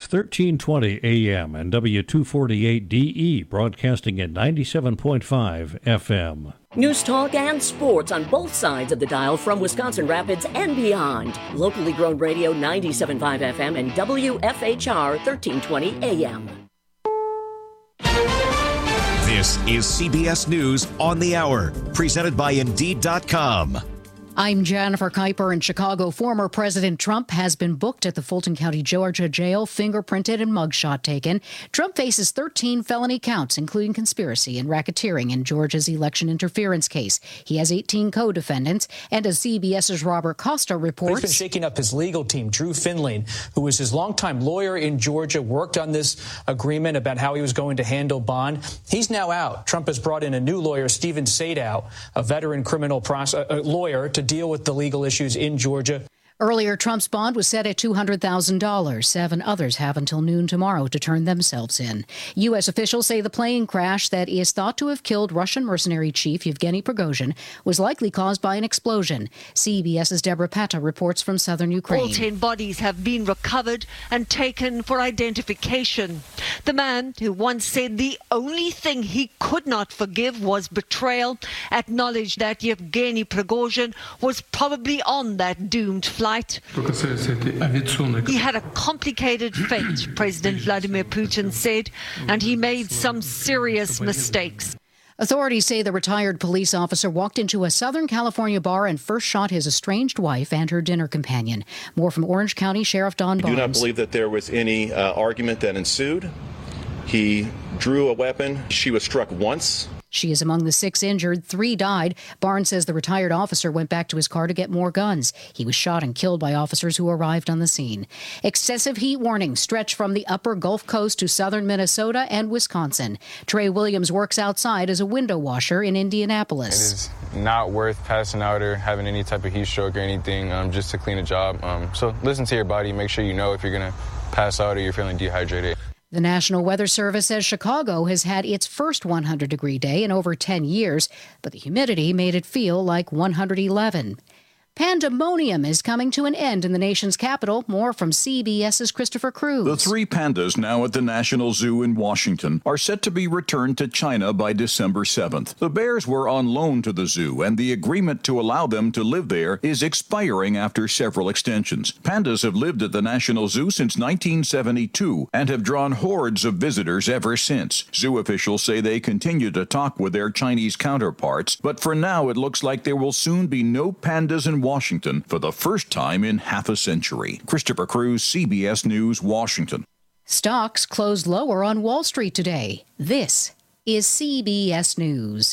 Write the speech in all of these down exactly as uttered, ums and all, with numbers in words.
thirteen twenty A M and W two forty-eight D E, broadcasting at ninety-seven point five F M. News talk and sports on both sides of the dial from Wisconsin Rapids and beyond. Locally grown radio ninety-seven point five F M and W F H R thirteen twenty A M. This is C B S News on the Hour, presented by Indeed dot com. I'm Jennifer Kuiper. In Chicago, former President Trump has been booked at the Fulton County, Georgia jail, fingerprinted and mugshot taken. Trump faces thirteen felony counts, including conspiracy and racketeering in Georgia's election interference case. He has eighteen co-defendants, and as CBS's Robert Costa reports, he's been shaking up his legal team. Drew Finley, who was his longtime lawyer in Georgia, worked on this agreement about how he was going to handle bond. He's now out. Trump has brought in a new lawyer, Stephen Sadow, a veteran criminal process, a lawyer, to deal with the legal issues in Georgia. Earlier, Trump's bond was set at two hundred thousand dollars. Seven others have until noon tomorrow to turn themselves in. U S officials say the plane crash that is thought to have killed Russian mercenary chief Yevgeny Prigozhin was likely caused by an explosion. CBS's Deborah Pata reports from southern Ukraine. All ten bodies have been recovered and taken for identification. The man who once said the only thing he could not forgive was betrayal acknowledged that Yevgeny Prigozhin was probably on that doomed flight. He had a complicated fate, President Vladimir Putin said, and he made some serious mistakes. Authorities say the retired police officer walked into a Southern California bar and first shot his estranged wife and her dinner companion. More from Orange County Sheriff Don Barnes. I do not believe that there was any uh, argument that ensued. He drew a weapon. She was struck once. She is among the six injured. Three died. Barnes says the retired officer went back to his car to get more guns. He was shot and killed by officers who arrived on the scene. Excessive heat warnings stretch from the upper Gulf Coast to southern Minnesota and Wisconsin. Trey Williams works outside as a window washer in Indianapolis. It is not worth passing out or having any type of heat stroke or anything um, just to clean a job. Um, so listen to your body. Make sure you know if you're going to pass out or you're feeling dehydrated. The National Weather Service says Chicago has had its first one hundred degree day in over ten years, but the humidity made it feel like one hundred eleven. Pandemonium is coming to an end in the nation's capital. More from CBS's Christopher Cruz. The three pandas now at the National Zoo in Washington are set to be returned to China by December seventh. The bears were on loan to the zoo, and the agreement to allow them to live there is expiring after several extensions. Pandas have lived at the National Zoo since nineteen seventy-two and have drawn hordes of visitors ever since. Zoo officials say they continue to talk with their Chinese counterparts, but for now it looks like there will soon be no pandas in Washington for the first time in half a century. Christopher Cruz, C B S News, Washington. Stocks closed lower on Wall Street today. This is C B S News.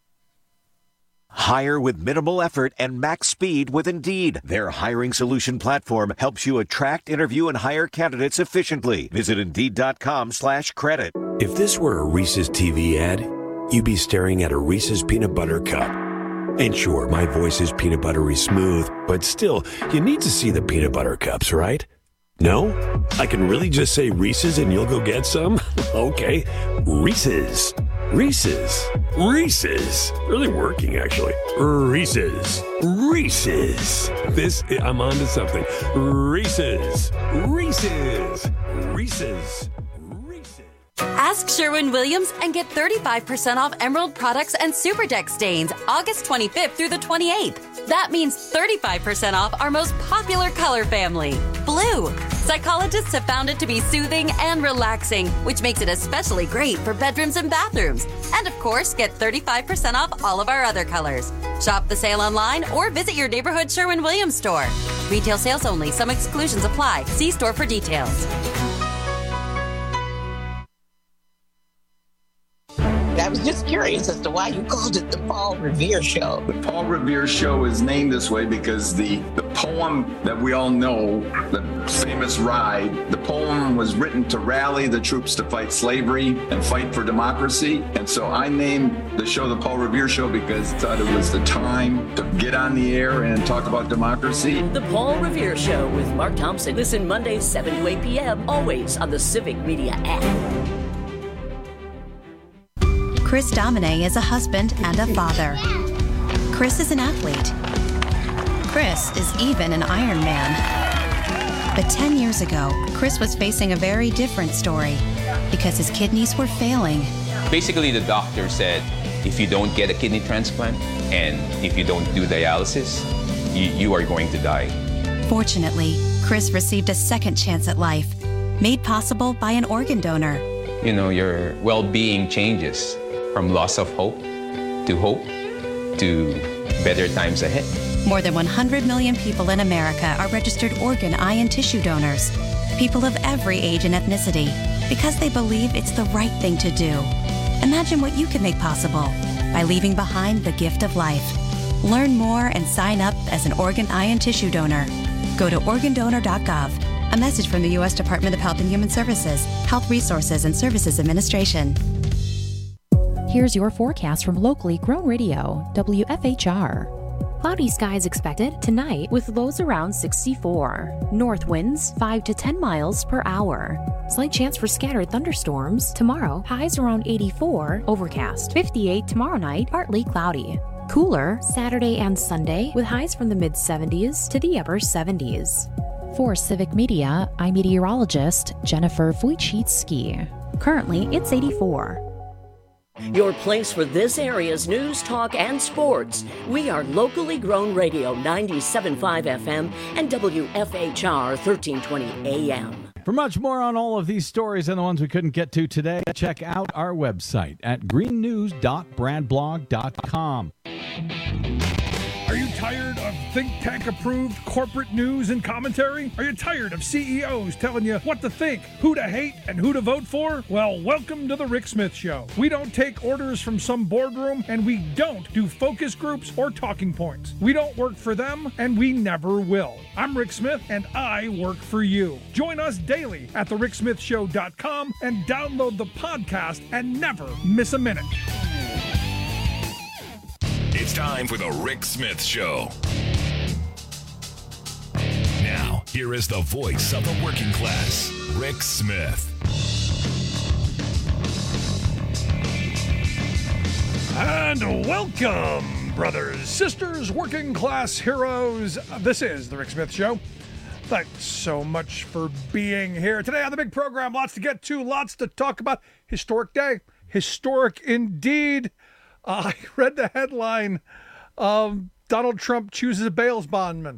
Hire with minimal effort and max speed with Indeed. Their hiring solution platform helps you attract, interview, and hire candidates efficiently. Visit Indeed.com slash credit. If this were a Reese's T V ad, you'd be staring at a Reese's peanut butter cup. And sure, my voice is peanut buttery smooth, but still, you need to see the peanut butter cups, right? No? I can really just say Reese's and you'll go get some? Okay. Reese's. Reese's. Reese's. Really working, actually. Reese's. Reese's. This, I'm on to something. Reese's. Reese's. Reese's. Ask Sherwin-Williams and get thirty-five percent off Emerald products and Super Deck stains August twenty-fifth through the twenty-eighth. That means thirty-five percent off our most popular color family, blue. Psychologists have found it to be soothing and relaxing, which makes it especially great for bedrooms and bathrooms. And of course, get thirty-five percent off all of our other colors. Shop the sale online or visit your neighborhood Sherwin-Williams store. Retail sales only. Some exclusions apply. See store for details. I was just curious as to why you called it the Paul Revere Show. The Paul Revere Show is named this way because the, the poem that we all know, the famous Ride, the poem was written to rally the troops to fight slavery and fight for democracy. And so I named the show the Paul Revere Show because I thought it was the time to get on the air and talk about democracy. The Paul Revere Show with Mark Thompson. Listen Mondays seven to eight p.m. always on the Civic Media app. Chris Domine is a husband and a father. Chris is an athlete. Chris is even an Ironman. But ten years ago, Chris was facing a very different story because his kidneys were failing. Basically, the doctor said, if you don't get a kidney transplant and if you don't do dialysis, you, you are going to die. Fortunately, Chris received a second chance at life, made possible by an organ donor. You know, your well-being changes from loss of hope to hope to better times ahead. More than one hundred million people in America are registered organ, eye, and tissue donors. People of every age and ethnicity, because they believe it's the right thing to do. Imagine what you can make possible by leaving behind the gift of life. Learn more and sign up as an organ, eye, and tissue donor. Go to organ donor dot gov. A message from the U S Department of Health and Human Services, Health Resources and Services Administration. Here's your forecast from locally grown radio, W F H R. Cloudy skies expected tonight with lows around sixty-four. North winds five to ten miles per hour. Slight chance for scattered thunderstorms. Tomorrow, highs around eighty-four, overcast. fifty-eight tomorrow night, partly cloudy. Cooler Saturday and Sunday with highs from the mid seventies to the upper seventies. For Civic Media, I'm meteorologist Jennifer Wojcicki. Currently, it's eighty-four. Your place for this area's news, talk, and sports. We are locally grown radio ninety-seven point five F M and W F H R thirteen twenty A M. For much more on all of these stories and the ones we couldn't get to today, check out our website at green news dot brad blog dot com. Are you tired of think tank approved corporate news and commentary? Are you tired of C E Os telling you what to think, who to hate, and who to vote for? Well, welcome to the Rick Smith Show. We don't take orders from some boardroom, and we don't do focus groups or talking points. We don't work for them, and we never will. I'm Rick Smith, and I work for you. Join us daily at the rick smith show dot com and download the podcast and never miss a minute. It's time for the Rick Smith Show. Now, here is the voice of the working class, Rick Smith. And welcome, brothers, sisters, working class heroes. This is the Rick Smith Show. Thanks so much for being here. Today on the big program, lots to get to, lots to talk about. Historic day. Historic indeed. Uh, I read the headline, um, Donald Trump chooses a bail bondsman.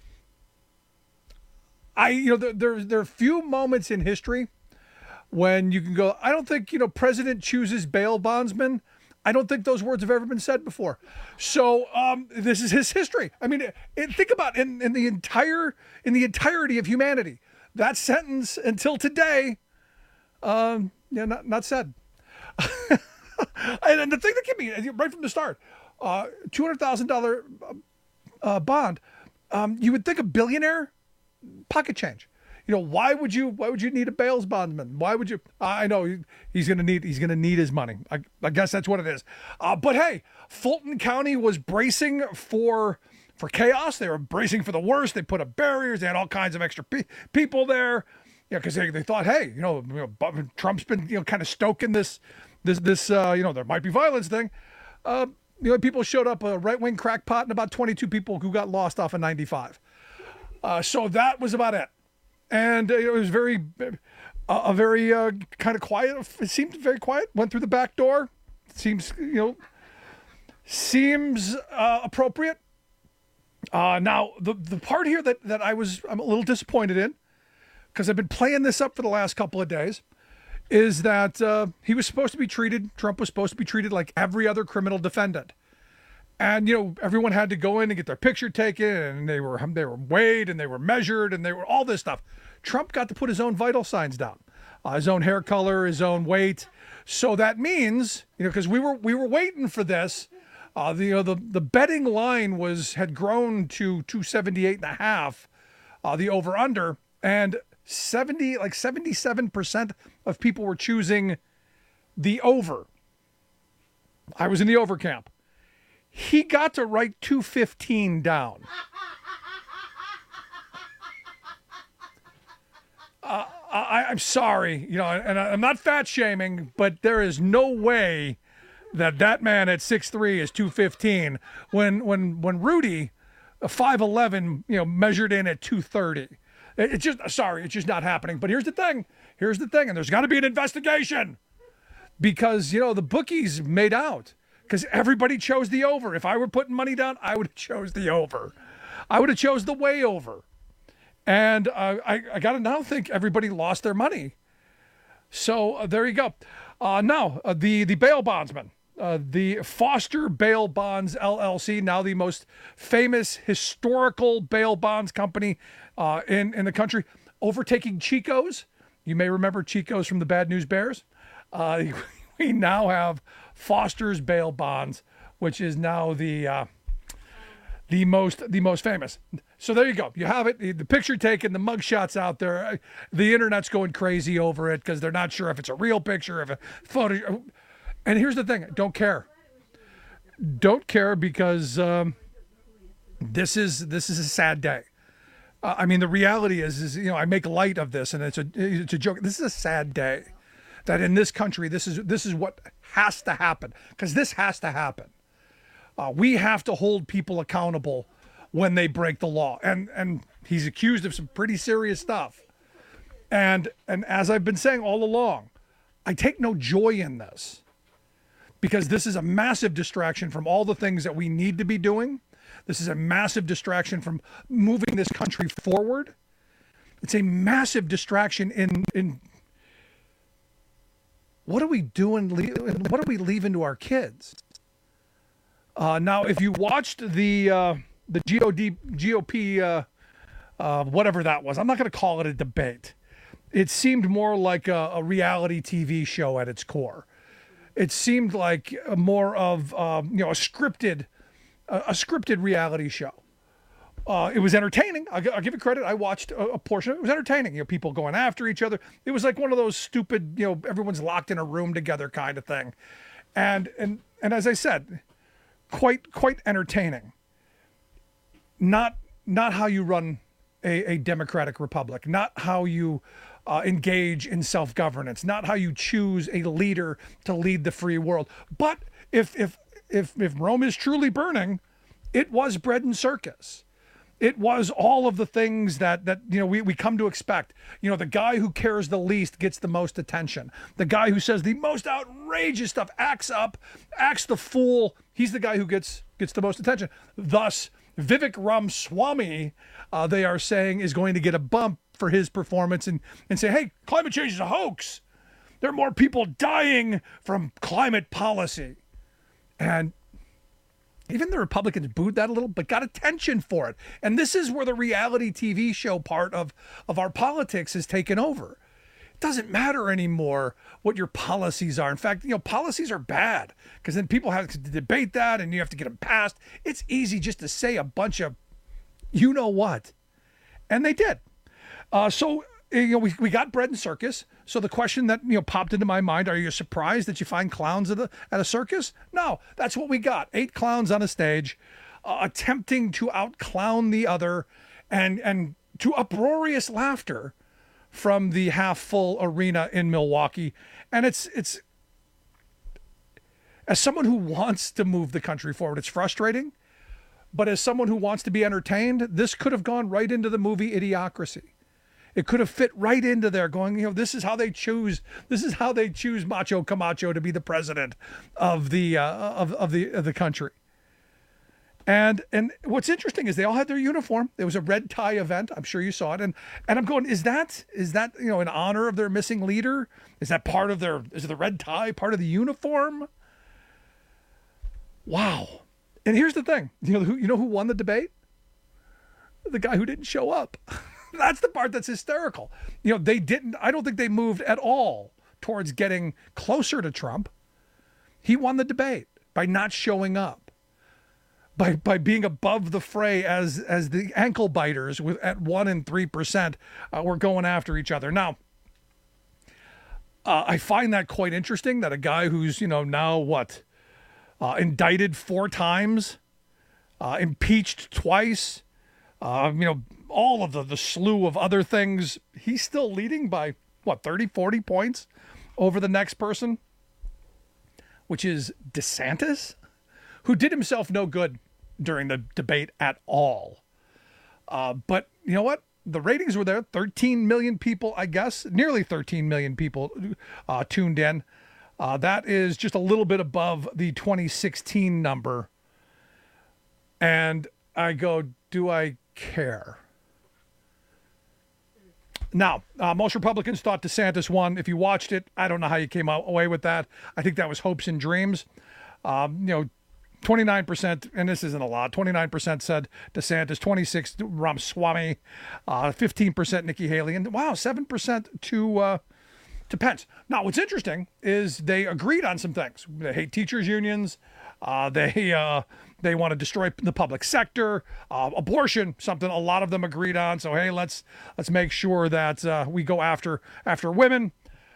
I, you know, there, there, there are few moments in history when you can go, I don't think, you know, president chooses bail bondsman. I don't think those words have ever been said before. So um, this is his history. I mean, it, it, think about in, in the entire, in the entirety of humanity, that sentence until today, um, yeah, not, not said. And the thing that gave me, right from the start, uh, two hundred thousand dollars uh, bond, um, you would think a billionaire, pocket change. You know, why would you, why would you need a bail bondsman? Why would you, I know he's going to need, he's going to need his money. I, I guess that's what it is. Uh, but hey, Fulton County was bracing for, for chaos. They were bracing for the worst. They put up barriers. They had all kinds of extra pe- people there. Yeah, because they, they thought, hey, you know, you know, Trump's been, you know, kind of stoking this, This, this, uh, you know, there might be violence thing. Uh, you know, people showed up, a right-wing crackpot, and about twenty-two people who got lost off of ninety-five. Uh, so that was about it. And uh, it was very, uh, a very uh, kind of quiet. It seemed very quiet. Went through the back door. Seems, you know, seems uh, appropriate. Uh, now, the the part here that, that I was, I'm a little disappointed in, because I've been playing this up for the last couple of days, is that uh, he was supposed to be treated, Trump was supposed to be treated like every other criminal defendant. And, you know, everyone had to go in and get their picture taken, and they were they were weighed, and they were measured, and they were all this stuff. Trump got to put his own vital signs down, uh, his own hair color, his own weight. So that means, you know, because we were we were waiting for this. Uh, the, you know, the the betting line was had grown to two seventy-eight and a half, uh, the over under, and seventy like seventy-seven percent of people were choosing the over. I was in the over camp. He got to write two fifteen down. Uh, I, I'm sorry, you know, and I'm not fat shaming, but there is no way that that man at six three is two fifteen when when when Rudy, five eleven, you know, measured in at two thirty. It, it's just, sorry, it's just not happening. But here's the thing. Here's the thing. And there's got to be an investigation because, you know, the bookies made out because everybody chose the over. If I were putting money down, I would have chose the over. I would have chose the way over. And uh, I, I got to now think everybody lost their money. So uh, there you go. Uh, now, uh, the, the bail bondsman, uh, the Foster Bail Bonds L L C, now the most famous historical bail bonds company uh, in, in the country, overtaking Chico's. You may remember Chico's from the Bad News Bears. Uh, we now have Foster's Bail Bonds, which is now the uh, the most the most famous. So there you go. You have it. The picture taken, the mugshots out there. The internet's going crazy over it because they're not sure if it's a real picture, if a photo. And here's the thing: don't care. Don't care because um, this is this is a sad day. Uh, I mean, the reality is, is you know, I make light of this, and it's a it's a joke. This is a sad day. That in this country, this is this is what has to happen because this has to happen. Uh, we have to hold people accountable when they break the law, and and he's accused of some pretty serious stuff. And and as I've been saying all along, I take no joy in this because this is a massive distraction from all the things that we need to be doing. This is a massive distraction from moving this country forward. It's a massive distraction in in. What are we doing? What are we leaving to our kids? Uh, now, if you watched the uh, the G O D, G O P, uh, uh, whatever that was, I'm not going to call it a debate. It seemed more like a, a reality T V show at its core. It seemed like more of um, you know a scripted, a, a scripted reality show. Uh, it was entertaining. I'll, I'll give it credit. I watched a, a portion. It was entertaining. You know, people going after each other. It was like one of those stupid, you know, everyone's locked in a room together kind of thing. And and and as I said, quite quite entertaining. Not not how you run a, a democratic republic. Not how you uh, engage in self-governance. Not how you choose a leader to lead the free world. But if if if if Rome is truly burning, it was bread and circus. It was all of the things that, that you know, we, we come to expect. You know, the guy who cares the least gets the most attention. The guy who says the most outrageous stuff, acts up, acts the fool, he's the guy who gets gets the most attention. Thus, Vivek Ramaswamy, uh, they are saying, is going to get a bump for his performance and, and say, hey, climate change is a hoax. There are more people dying from climate policy. And even the Republicans booed that a little, but got attention for it. And this is where the reality T V show part of, of our politics is taken over. It doesn't matter anymore what your policies are. In fact, you know, policies are bad because then people have to debate that and you have to get them passed. It's easy just to say a bunch of you know what. And they did. Uh, so, you know, we, we got bread and circus. So the question that, you know, popped into my mind, are you surprised that you find clowns at a, at a circus? No, that's what we got. Eight clowns on a stage, uh, attempting to out-clown the other and, and to uproarious laughter from the half-full arena in Milwaukee. And it's, it's, as someone who wants to move the country forward, it's frustrating. But as someone who wants to be entertained, this could have gone right into the movie Idiocracy. It could have fit right into there going, you know, this is how they choose, this is how they choose Macho Camacho to be the president of the, uh, of, of the, of the country. And, and what's interesting is they all had their uniform. There was a red tie event. I'm sure you saw it. And, and I'm going, is that, is that, you know, in honor of their missing leader? Is that part of their, is the red tie part of the uniform? Wow. And here's the thing, you know, who, you know who won the debate? The guy who didn't show up. That's the part that's hysterical. You know, they didn't, I don't think they moved at all towards getting closer to Trump. He won the debate by not showing up, by by being above the fray as as the ankle biters with at one and three percent uh, were going after each other. Now, uh, I find that quite interesting that a guy who's, you know, now what, uh, indicted four times, uh, impeached twice, uh, you know, all of the, the slew of other things, he's still leading by, what, thirty, forty points over the next person, which is DeSantis, who did himself no good during the debate at all. Uh, but you know what? the ratings were there. thirteen million people, I guess, nearly thirteen million people uh, tuned in. Uh, that is just a little bit above the twenty sixteen number. And I go, do I care? Now, uh, most Republicans thought DeSantis won. If you watched it, I don't know how you came out, away with that. I think that was hopes and dreams. Um, you know, twenty-nine percent, and this isn't a lot, twenty-nine percent said DeSantis, twenty-six Ramaswamy, uh, fifteen percent Nikki Haley, and wow, seven percent to uh, to Pence. Now, what's interesting is they agreed on some things. They hate teachers' unions. Uh, they uh, they want to destroy the public sector, uh, abortion, something a lot of them agreed on. So hey, let's let's make sure that uh, we go after after women.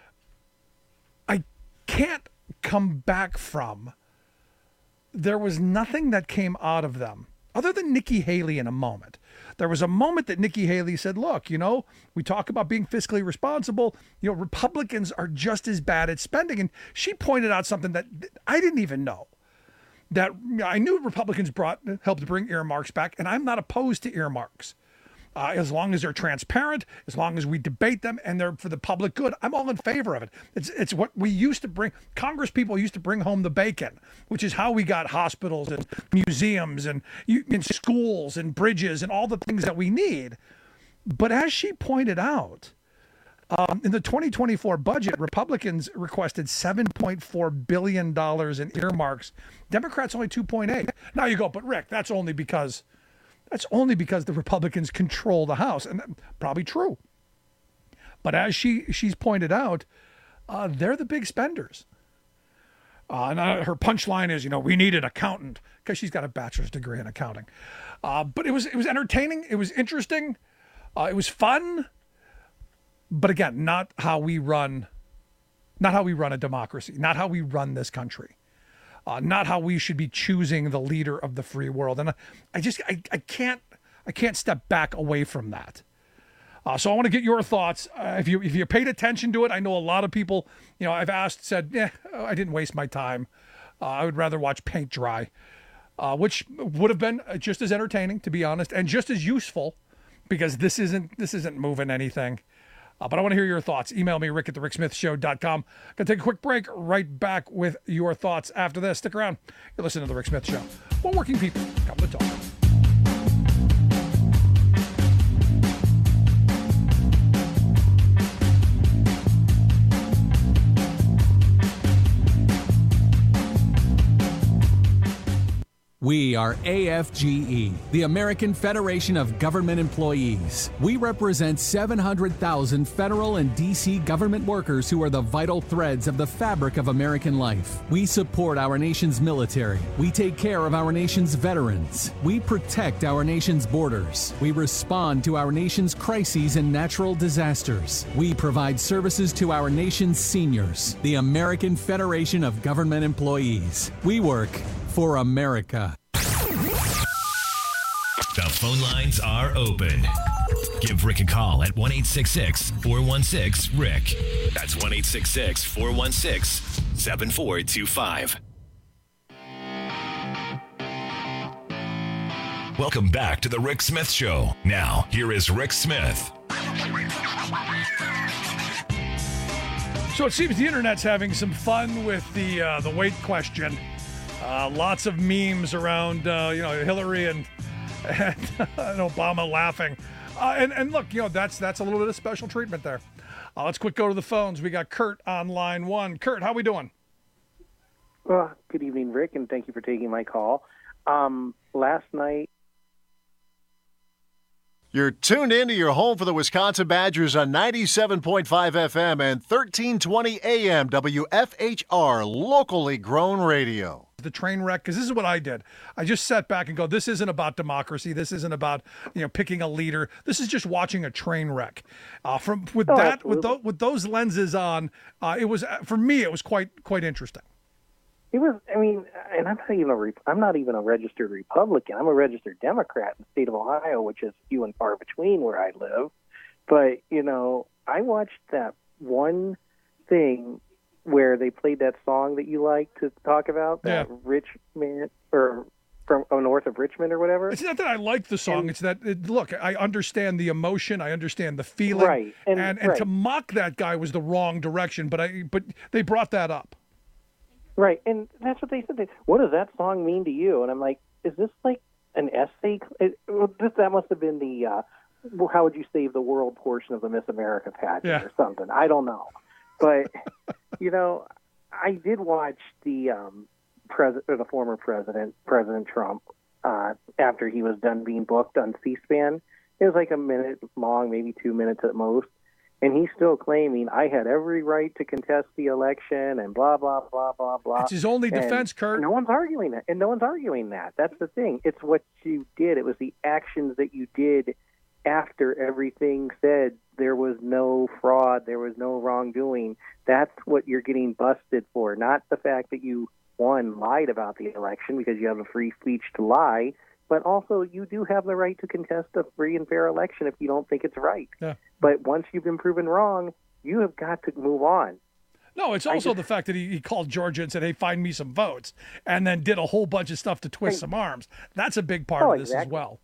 I can't come back from. There was nothing that came out of them other than Nikki Haley in a moment. There was a moment that Nikki Haley said, look, you know, we talk about being fiscally responsible. You know, Republicans are just as bad at spending. And she pointed out something that I didn't even know. That I knew Republicans brought helped bring earmarks back, and I'm not opposed to earmarks. Uh, as long as they're transparent, as long as we debate them and they're for the public good, I'm all in favor of it. It's it's what we used to bring. Congress people used to bring home the bacon, which is how we got hospitals and museums and, and schools and bridges and all the things that we need. But as she pointed out, um, in the twenty twenty-four budget, Republicans requested seven point four billion dollars in earmarks. Democrats only two point eight. Now you go, but Rick, that's only because... That's only because the Republicans control the House, and that's probably true. But as she she's pointed out, uh, they're the big spenders. Uh, and uh, her punchline is, you know, we need an accountant because she's got a bachelor's degree in accounting. Uh, but it was it was entertaining. It was interesting. Uh, it was fun. But again, not how we run, not how we run a democracy, not how we run this country. Uh, not how we should be choosing the leader of the free world. And I, I just, I, I can't, I can't step back away from that. Uh, so I want to get your thoughts. Uh, if you, if you paid attention to it, I know a lot of people, you know, I've asked, said, yeah, I didn't waste my time. Uh, I would rather watch paint dry, uh, which would have been just as entertaining, to be honest, and just as useful, because this isn't, this isn't moving anything. Uh, but I want to hear your thoughts. Email me, rick at the rick smith show dot com. Going to take a quick break. Right back with your thoughts after this. Stick around. You're listening to The Rick Smith Show. Well, working people come to talk. We are A F G E, the American Federation of Government Employees. We represent seven hundred thousand federal and D C government workers who are the vital threads of the fabric of American life. We support our nation's military. We take care of our nation's veterans. We protect our nation's borders. We respond to our nation's crises and natural disasters. We provide services to our nation's seniors. The American Federation of Government Employees. We work for America. The phone lines are open. Give Rick a call at one eight six six, four one six, Rick. That's one eight six six, four one six, seven four two five. Welcome back to the Rick Smith Show. Now, here is Rick Smith. So it seems the internet's having some fun with the uh, the weight question. Uh, lots of memes around, uh, you know, Hillary and, and, and Obama laughing. Uh, and, and look, you know, that's that's a little bit of special treatment there. Uh, let's quick go to the phones. We got Kurt on line one. Kurt, how we doing? Well, good evening, Rick, and thank you for taking my call. Um, last night, You're tuned in to your home for the Wisconsin Badgers on ninety-seven point five F M and thirteen twenty A M W F H R, locally grown radio. The train wreck, because this is what I did. I just sat back and go, this isn't about democracy. This isn't about, you know, picking a leader. This is just watching a train wreck. Uh, from with oh, that, with, th- with those lenses on, uh, it was, for me, it was quite quite interesting. It was, I mean, and I'm not even a re- I'm not even a registered Republican. I'm a registered Democrat in the state of Ohio, which is few and far between where I live. But, you know, I watched that one thing where they played that song that you like to talk about, that yeah. rich man or from oh, north of Richmond or whatever. It's not that I like the song. And, it's that, it, look, I understand the emotion. I understand the feeling. Right. And, And, and right. to mock that guy was the wrong direction, but I but they brought that up. Right. And that's what they said. They, what does that song mean to you? And I'm like, is this like an essay? It, well, this, that must have been the, uh, well, how would you save the world portion of the Miss America pageant Yeah. or something. I don't know. But, you know, I did watch the um, president, or the former president, President Trump, uh, after he was done being booked on C-SPAN. It was like a minute long, maybe two minutes at most. And he's still claiming, I had every right to contest the election and blah, blah, blah, blah, blah. It's his only And defense, Kurt. No one's arguing that. And no one's arguing that. That's the thing. It's what you did. It was the actions that you did after everything said there was no fraud, there was no wrongdoing. That's what you're getting busted for, not the fact that you, one, lied about the election because you have a free speech to lie, but also you do have the right to contest a free and fair election if you don't think it's right. Yeah. But once you've been proven wrong, you have got to move on. No, it's also the fact that he, he called Georgia and said, hey, find me some votes, and then did a whole bunch of stuff to twist Right. some arms. That's a big part Oh, of this exactly. as well.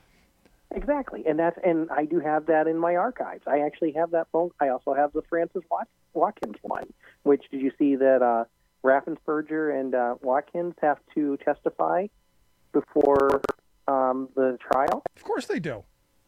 Exactly, and that's and I do have that in my archives. I actually have that phone. I also have the Francis Wat- Watkins one. Which did you see that uh, Raffensperger and uh, Watkins have to testify before um, the trial? Of course they do.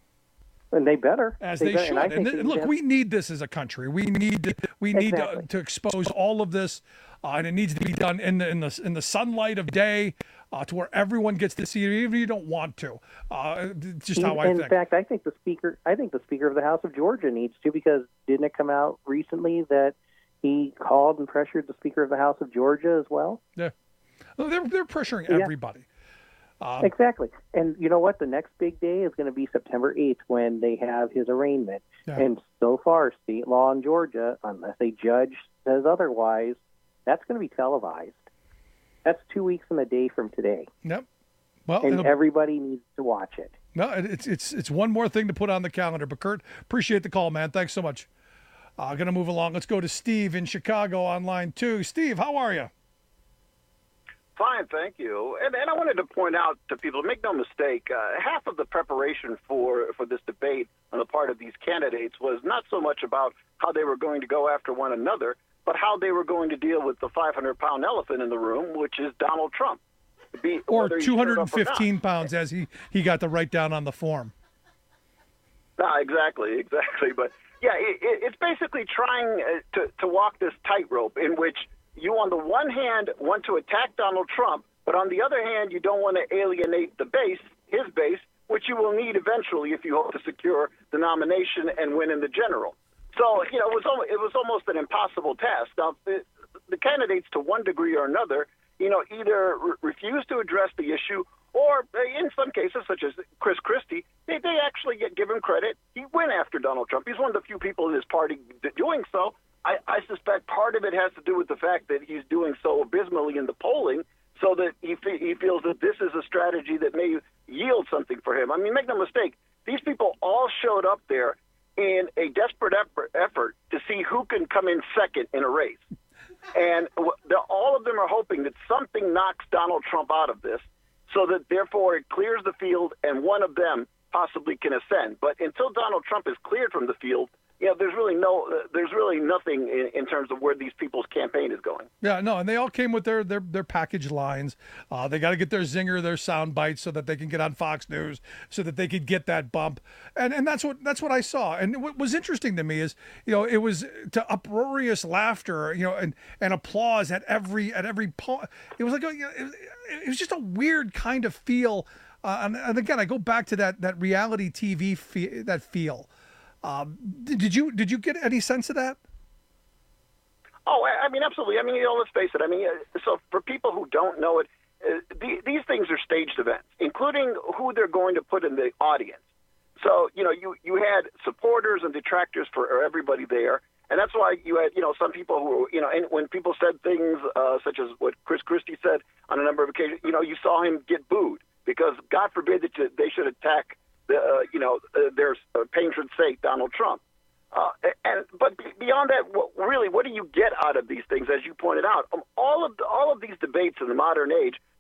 And they better, As they they, better. should. And I And, think th- they look, have- we need this as a country. We need to, we need Exactly. to, to expose all of this, uh, and it needs to be done in the in the in the sunlight of day, uh, to where everyone gets to see it, even if you don't want to. Uh, just how I in think. fact, I think the speaker, I think the Speaker of the House of Georgia needs to, because didn't it come out recently that he called and pressured the Speaker of the House of Georgia as well? Yeah, Well, they're they're pressuring Yeah. everybody. Um, Exactly. And you know what? The next big day is going to be September eighth when they have his arraignment. Yeah. And so far, state law in Georgia, unless a judge says otherwise, that's going to be televised. That's two weeks and a day from today. Yep. Well, and it'll- everybody needs to watch it. No, it- it's it's it's one more thing to put on the calendar. But Kurt, appreciate the call, man. Thanks so much. Uh, gonna move along. Let's go to Steve in Chicago on line two. Steve, how are you? Fine, thank you. And, and I wanted to point out to people, make no mistake, uh, half of the preparation for, for this debate on the part of these candidates was not so much about how they were going to go after one another, but how they were going to deal with the five hundred pound elephant in the room, which is Donald Trump. Be, Or whether he two showed hundred up or not. fifteen pounds, as he he got to write down on the form. No, exactly, exactly. But yeah, it, it, it's basically trying uh, to, to walk this tightrope in which you, on the one hand, want to attack Donald Trump, but on the other hand, you don't want to alienate the base, his base, which you will need eventually if you hope to secure the nomination and win in the general. So, you know, it was almost, it was almost an impossible task. Now, the, the candidates, to one degree or another, you know, either re- refuse to address the issue, or uh, in some cases, such as Chris Christie, they, they actually get given credit. He went after Donald Trump. He's one of the few people in his party that doing so. I, I suspect part of it has to do with the fact that he's doing so abysmally in the polling, so that he, fe- he feels that this is a strategy that may yield something for him. I mean, make no mistake, these people all showed up there in a desperate effort, effort to see who can come in second in a race. And w- the, all of them are hoping that something knocks Donald Trump out of this, so that therefore it clears the field and one of them possibly can ascend. But until Donald Trump is cleared from the field, you know, there's really no, uh, there's really nothing in, in terms of where these people's campaign is going. Yeah, no, and they all came with their their their package lines. Uh, they got to get their zinger, their sound bites, so that they can get on Fox News, so that they could get that bump. And and that's what that's what I saw. And what was interesting to me is, you know, it was to uproarious laughter, you know, and, and applause at every at every po- It was like a, you know, it, it was just a weird kind of feel. Uh, and, and again, I go back to that that reality T V fe- that feel. Um, did you did you get any sense of that? Oh, I I mean, absolutely. I mean, you know, let's face it. I mean, uh, so for people who don't know it, uh, the, these things are staged events, including who they're going to put in the audience. So, you know, you, you had supporters and detractors for everybody there. And that's why you had, you know, some people who, you know, and when people said things uh, such as what Chris Christie said on a number of occasions, you know, you saw him get booed because God forbid that you, they should attack, the, uh, you know, uh, their uh, patron saint, Donald Trump. Uh, and but beyond that, what, really, what do you get out of these things? As you pointed out, um, all of the, all of these debates in the modern age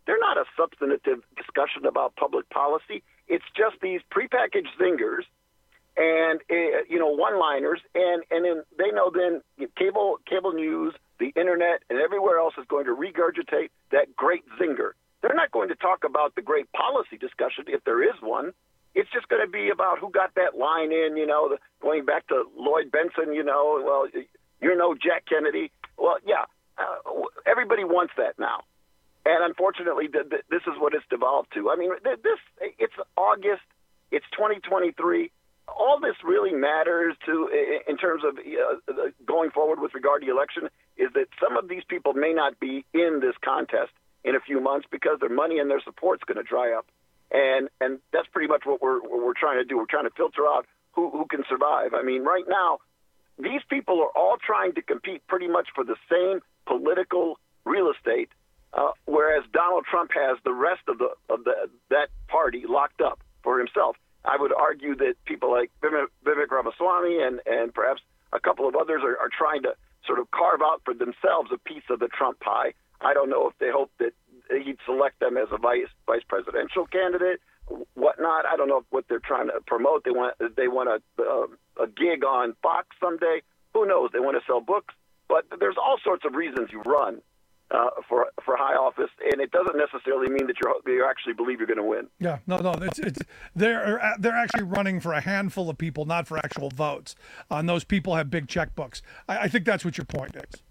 they're not a substantive discussion about public policy. It's just these prepackaged zingers and, uh, you know, one-liners, and, and then they know then cable cable news, the internet, and everywhere else is going to regurgitate that great zinger. They're not going to talk about the great policy discussion if there is one. It's just going to be about who got that line in, you know, the, going back to Lloyd Benson, you know, well, you're no Jack Kennedy. Well, yeah, uh, everybody wants that now. And unfortunately, th- th- this is what it's devolved to. I mean, th- this it's August, it's twenty twenty-three. All this really matters to in terms of uh, going forward with regard to the election is that some of these people may not be in this contest in a few months because their money and their support's going to dry up. And and that's pretty much what we're what we're trying to do. We're trying to filter out who, who can survive. I mean, right now, these people are all trying to compete pretty much for the same political real estate, uh, whereas Donald Trump has the rest of the of the that party locked up for himself. I would argue that people like Vivek Ramaswamy and, and perhaps a couple of others are, are trying to sort of carve out for themselves a piece of the Trump pie. I don't know if they hope that he'd select them as a vice vice presidential candidate, whatnot. I don't know what they're trying to promote. They want they want a uh, a gig on Fox someday. Who knows? They want to sell books. But there's all sorts of reasons you run uh, for for high office, and it doesn't necessarily mean that you're you actually believe you're going to win. Yeah, no, no, it's it's they're they're actually running for a handful of people, not for actual votes. Uh, and those people have big checkbooks. I, I think that's what your point is.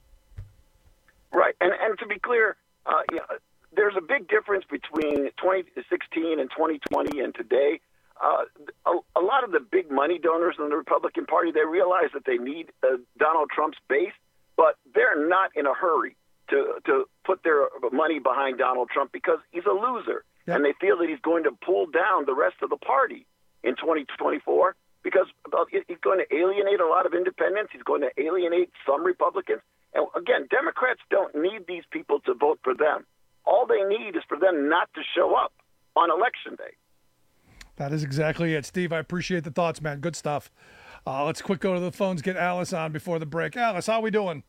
Right, and and to be clear, uh, you know, there's a big difference between twenty sixteen and twenty twenty and today. Uh, a, a lot of the big money donors in the Republican Party, they realize that they need uh, Donald Trump's base, but they're not in a hurry to to put their money behind Donald Trump because he's a loser, yep. And they feel that he's going to pull down the rest of the party in twenty twenty-four because he's going to alienate a lot of independents. He's going to alienate some Republicans. And again, Democrats don't need these people to vote for them. All they need is for them not to show up on Election Day. That is exactly it, Steve. I appreciate the thoughts, man. Good stuff. Uh, let's quick go to the phones, get Alice on before the break. Alice, how are we doing?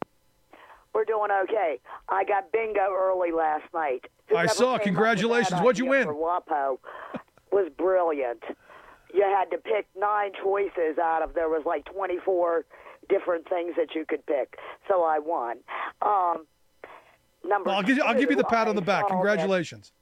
We're doing okay. I got bingo early last night. I saw. Congratulations. What'd you win? For WAPO was brilliant. You had to pick nine choices out of, there was like twenty-four different things that you could pick. So I won. Um, number well, I'll give you, I'll give you the pat on the back. Congratulations.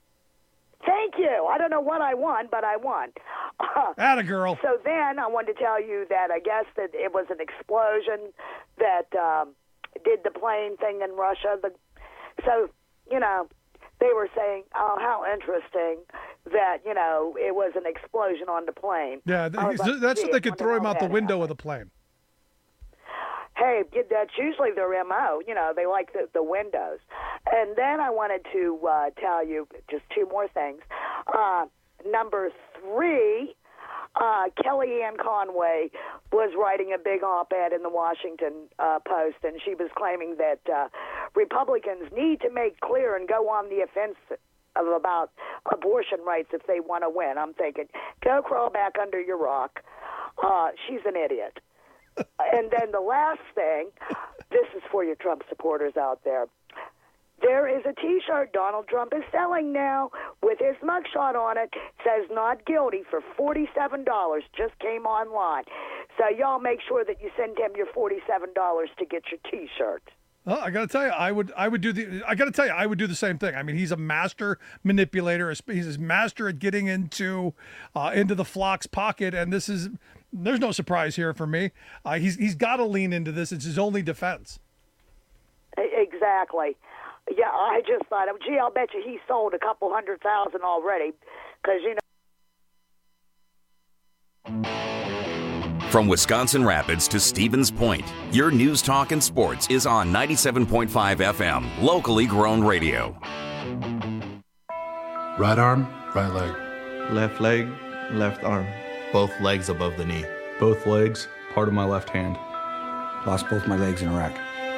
Thank you. I don't know what I won, but I won. Atta girl. So then I wanted to tell you that I guess that it was an explosion that um, did the plane thing in Russia. The, so, you know, they were saying, oh, how interesting that, you know, it was an explosion on the plane. Yeah, that's so they could throw him out the window of the plane. Hey, that's usually their M O. You know, they like the, the windows. And then I wanted to uh, tell you just two more things. Uh, number three, uh, Kellyanne Conway was writing a big op-ed in the Washington uh, Post, and she was claiming that uh, Republicans need to make clear and go on the offensive of about abortion rights if they want to win. I'm thinking, go crawl back under your rock. Uh, she's an idiot. And then the last thing, this is for your Trump supporters out there. There is a T-shirt Donald Trump is selling now with his mugshot on it. Says not guilty for forty-seven dollars. Just came online. So y'all make sure that you send him your forty-seven dollars to get your T-shirt. Well, I got to tell you, I would, I would do the, I got to tell you, I would do the same thing. I mean, he's a master manipulator. He's a master at getting into, uh, into the flock's pocket. And this is, there's no surprise here for me. Uh, he's, he's got to lean into this. It's his only defense. Exactly. Yeah, I just thought, gee, I'll bet you he sold a couple hundred thousand already, because you know. From Wisconsin Rapids to Stevens Point, your news, talk, and sports is on ninety-seven point five F M, locally grown radio. Right arm, right leg. Left leg, left arm. Both legs above the knee. Both legs, part of my left hand. Lost both my legs in Iraq.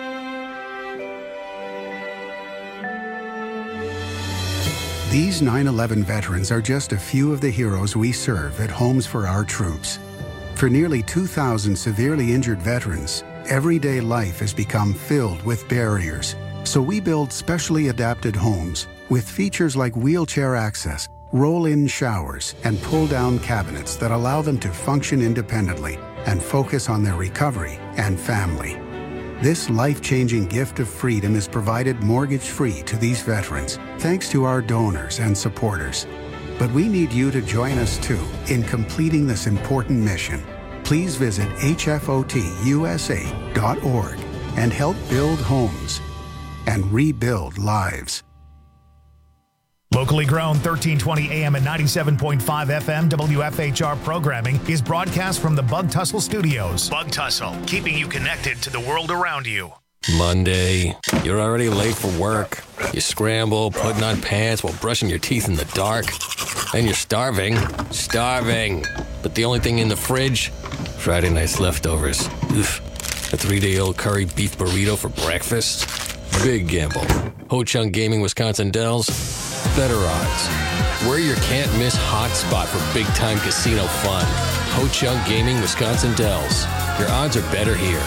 These nine eleven veterans are just a few of the heroes we serve at Homes for Our Troops. For nearly two thousand severely injured veterans, everyday life has become filled with barriers. So we build specially adapted homes With features like wheelchair access, roll-in showers, and pull-down cabinets that allow them to function independently and focus on their recovery and family. This life-changing gift of freedom is provided mortgage-free to these veterans, thanks to our donors and supporters. But we need you to join us, too, in completing this important mission. Please visit H F O T U S A dot org and help build homes and rebuild lives. Locally grown thirteen twenty A M and ninety-seven point five F M W F H R programming is broadcast from the Bug Tussle Studios. Bug Tussle, keeping you connected to the world around you. Monday, you're already late for work. You scramble, putting on pants while brushing your teeth in the dark. And you're starving. Starving. But the only thing in the fridge? Friday night's leftovers. Oof. A three-day-old curry beef burrito for breakfast? Big gamble. Ho Chunk Gaming Wisconsin Dells? Better odds. We're your can't-miss hotspot for big-time casino fun. Ho Chunk Gaming Wisconsin Dells. Your odds are better here.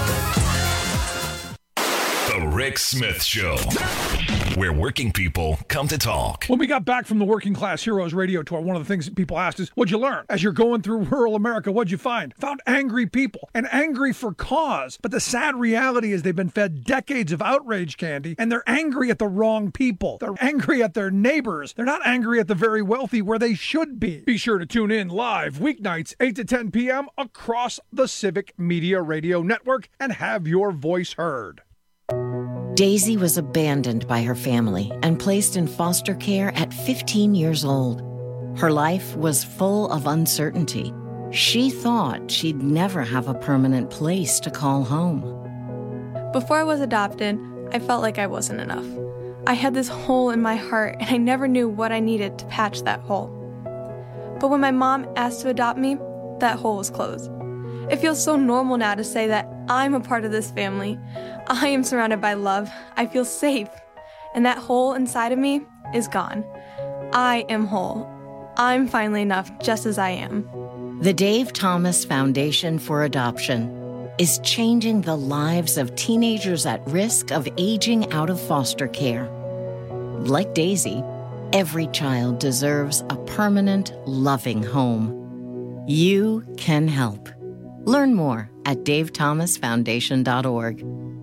The Rick Smith Show, where working people come to talk. When we got back from the Working Class Heroes radio tour, one of the things that people asked is, what'd you learn? As you're going through rural America, what'd you find? Found angry people, and angry for cause. But the sad reality is they've been fed decades of outrage candy, and they're angry at the wrong people. They're angry at their neighbors. They're not angry at the very wealthy where they should be. Be sure to tune in live weeknights, eight to ten p.m. across the Civic Media Radio Network and have your voice heard. Daisy was abandoned by her family and placed in foster care at fifteen years old. Her life was full of uncertainty. She thought she'd never have a permanent place to call home. Before I was adopted, I felt like I wasn't enough. I had this hole in my heart, and I never knew what I needed to patch that hole. But when my mom asked to adopt me, that hole was closed. It feels so normal now to say that I'm a part of this family. I am surrounded by love. I feel safe. And that hole inside of me is gone. I am whole. I'm finally enough just as I am. The Dave Thomas Foundation for Adoption is changing the lives of teenagers at risk of aging out of foster care. Like Daisy, every child deserves a permanent, loving home. You can help. Learn more at dave thomas foundation dot org.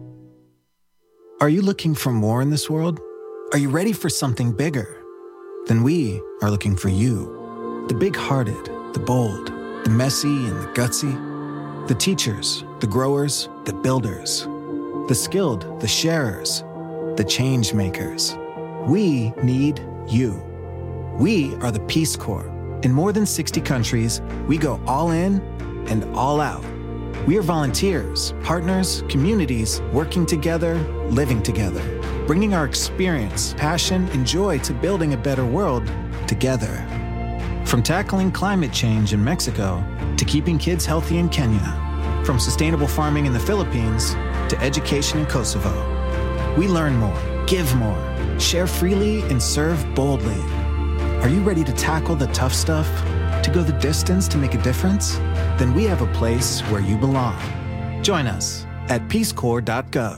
Are you looking for more in this world? Are you ready for something bigger? Then we are looking for you. The big-hearted, the bold, the messy and the gutsy. The teachers, the growers, the builders. The skilled, the sharers, the change makers. We need you. We are the Peace Corps. In more than sixty countries, we go all in and all out. We are volunteers, partners, communities, working together, living together, bringing our experience, passion, and joy to building a better world together. From tackling climate change in Mexico to keeping kids healthy in Kenya, from sustainable farming in the Philippines to education in Kosovo. We learn more, give more, share freely, and serve boldly. Are you ready to tackle the tough stuff? To go the distance to make a difference? Then we have a place where you belong. Join us at peace corps dot gov.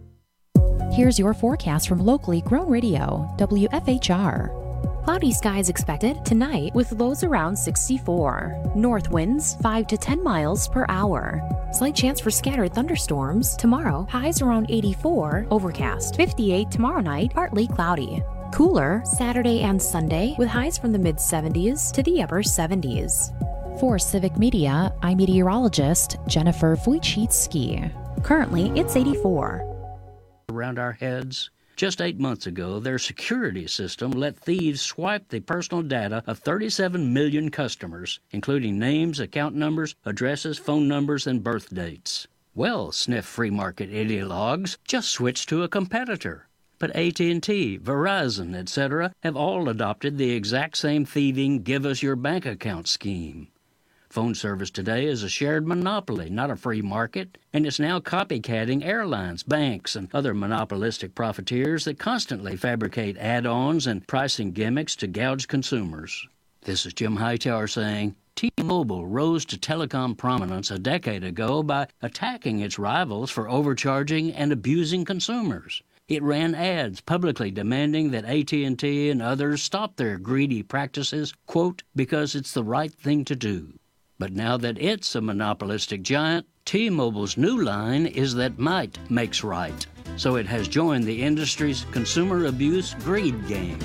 Here's your forecast from locally grown radio, W F H R. Cloudy skies expected tonight with lows around sixty-four. North winds five to ten miles per hour. Slight chance for scattered thunderstorms. Tomorrow, highs around eighty-four, overcast. fifty-eight tomorrow night, partly cloudy. Cooler Saturday and Sunday with highs from the mid seventies to the upper seventies. For Civic Media, I'm meteorologist Jennifer Wojcicki. Currently, it's eighty-four. Around our heads. Just eight months ago, their security system let thieves swipe the personal data of thirty-seven million customers, including names, account numbers, addresses, phone numbers, and birth dates. Well, sniff free market ideologues, just switch to a competitor. But A T and T, Verizon, et cetera have all adopted the exact same thieving give-us-your-bank account scheme. Phone service today is a shared monopoly, not a free market, and it's now copycatting airlines, banks, and other monopolistic profiteers that constantly fabricate add-ons and pricing gimmicks to gouge consumers. This is Jim Hightower saying, T-Mobile rose to telecom prominence a decade ago by attacking its rivals for overcharging and abusing consumers. It ran ads publicly demanding that A T and T and others stop their greedy practices, quote, because it's the right thing to do. But now that it's a monopolistic giant, T-Mobile's new line is that might makes right. So it has joined the industry's consumer abuse greed game.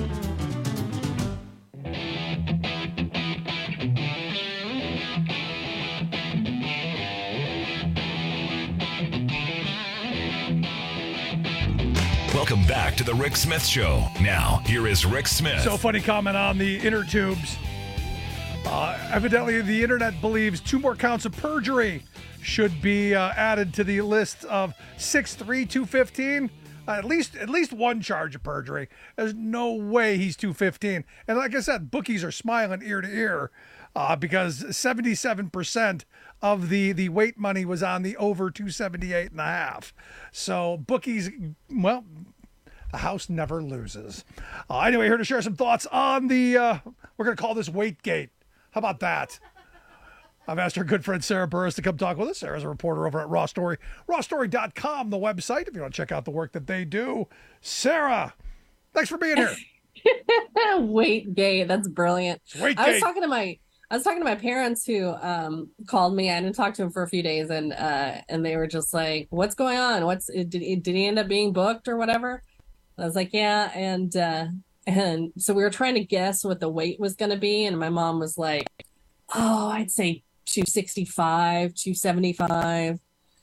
Welcome back to the Rick Smith Show. Now, here is Rick Smith. So funny comment on the inner tubes. Uh, evidently, the internet believes two more counts of perjury should be uh, added to the list of six three two fifteen. Uh, at least at least one charge of perjury. There's no way he's two fifteen. And like I said, bookies are smiling ear to ear uh, because seventy-seven percent of the, the weight money was on the over two seventy-eight and a half. So bookies, well, the house never loses. Uh, anyway, here to share some thoughts on the, uh, we're going to call this Weight Gate. How about that? I've asked our good friend Sarah Burris to come talk with us. Sarah's a reporter over at Raw Story, raw story dot com, the website, if you want to check out the work that they do. Sarah, thanks for being here. Weight Gate, that's brilliant. Weight I was Gate. talking to my I was talking to my parents who um, called me. I didn't talk to them for a few days, and uh, and they were just like, "What's going on? What's did he, did he end up being booked or whatever?" I was like, "Yeah," and uh, and so we were trying to guess what the weight was going to be, and my mom was like, "Oh, I'd say two sixty-five, two seventy-five,"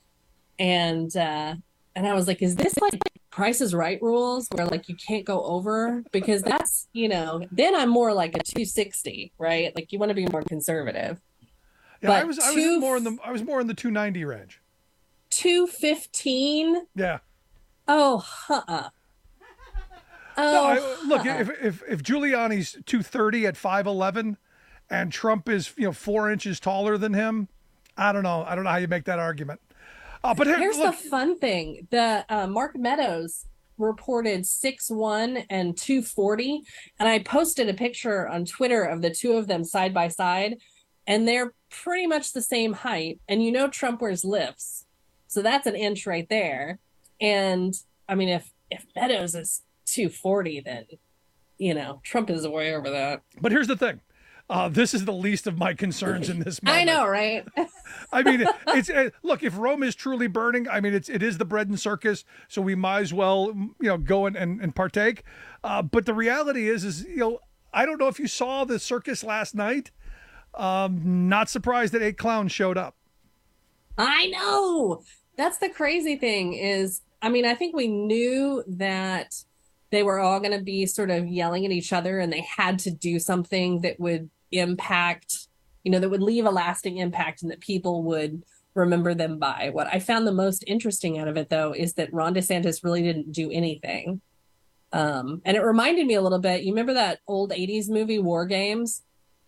and uh, and I was like, "Is this like Price is Right rules where like you can't go over?" Because that's, you know, then I'm more like a two sixty, right? Like you want to be more conservative. Yeah, but I was I two, was more in the I was more in the two ninety range. two fifteen? Yeah. Oh, huh. Oh, No, I, look, huh. if if if Giuliani's two thirty at five eleven, and Trump is you know four inches taller than him, I don't know. I don't know how you make that argument. Uh, but here, Here's look, the fun thing: the uh, Mark Meadows reported six one and two forty, and I posted a picture on Twitter of the two of them side by side, and they're pretty much the same height. And you know Trump wears lifts, so that's an inch right there. And I mean, if if Meadows is two forty, then you know Trump is way over that. But here's the thing. Uh, this is the least of my concerns in this moment. I know, right? I mean, it's it, look, if Rome is truly burning, I mean, it's it is the bread and circus, so we might as well, you know, go and, and, and partake. Uh, but the reality is, is you know, I don't know if you saw the circus last night. Um, not surprised that eight clowns showed up. I know. That's the crazy thing is, I mean, I think we knew that they were all going to be sort of yelling at each other, and they had to do something that would impact, you know, that would leave a lasting impact and that people would remember them by. What I found the most interesting out of it, though, is that Ron DeSantis really didn't do anything. Um, and it reminded me a little bit, you remember that old eighties movie, War Games?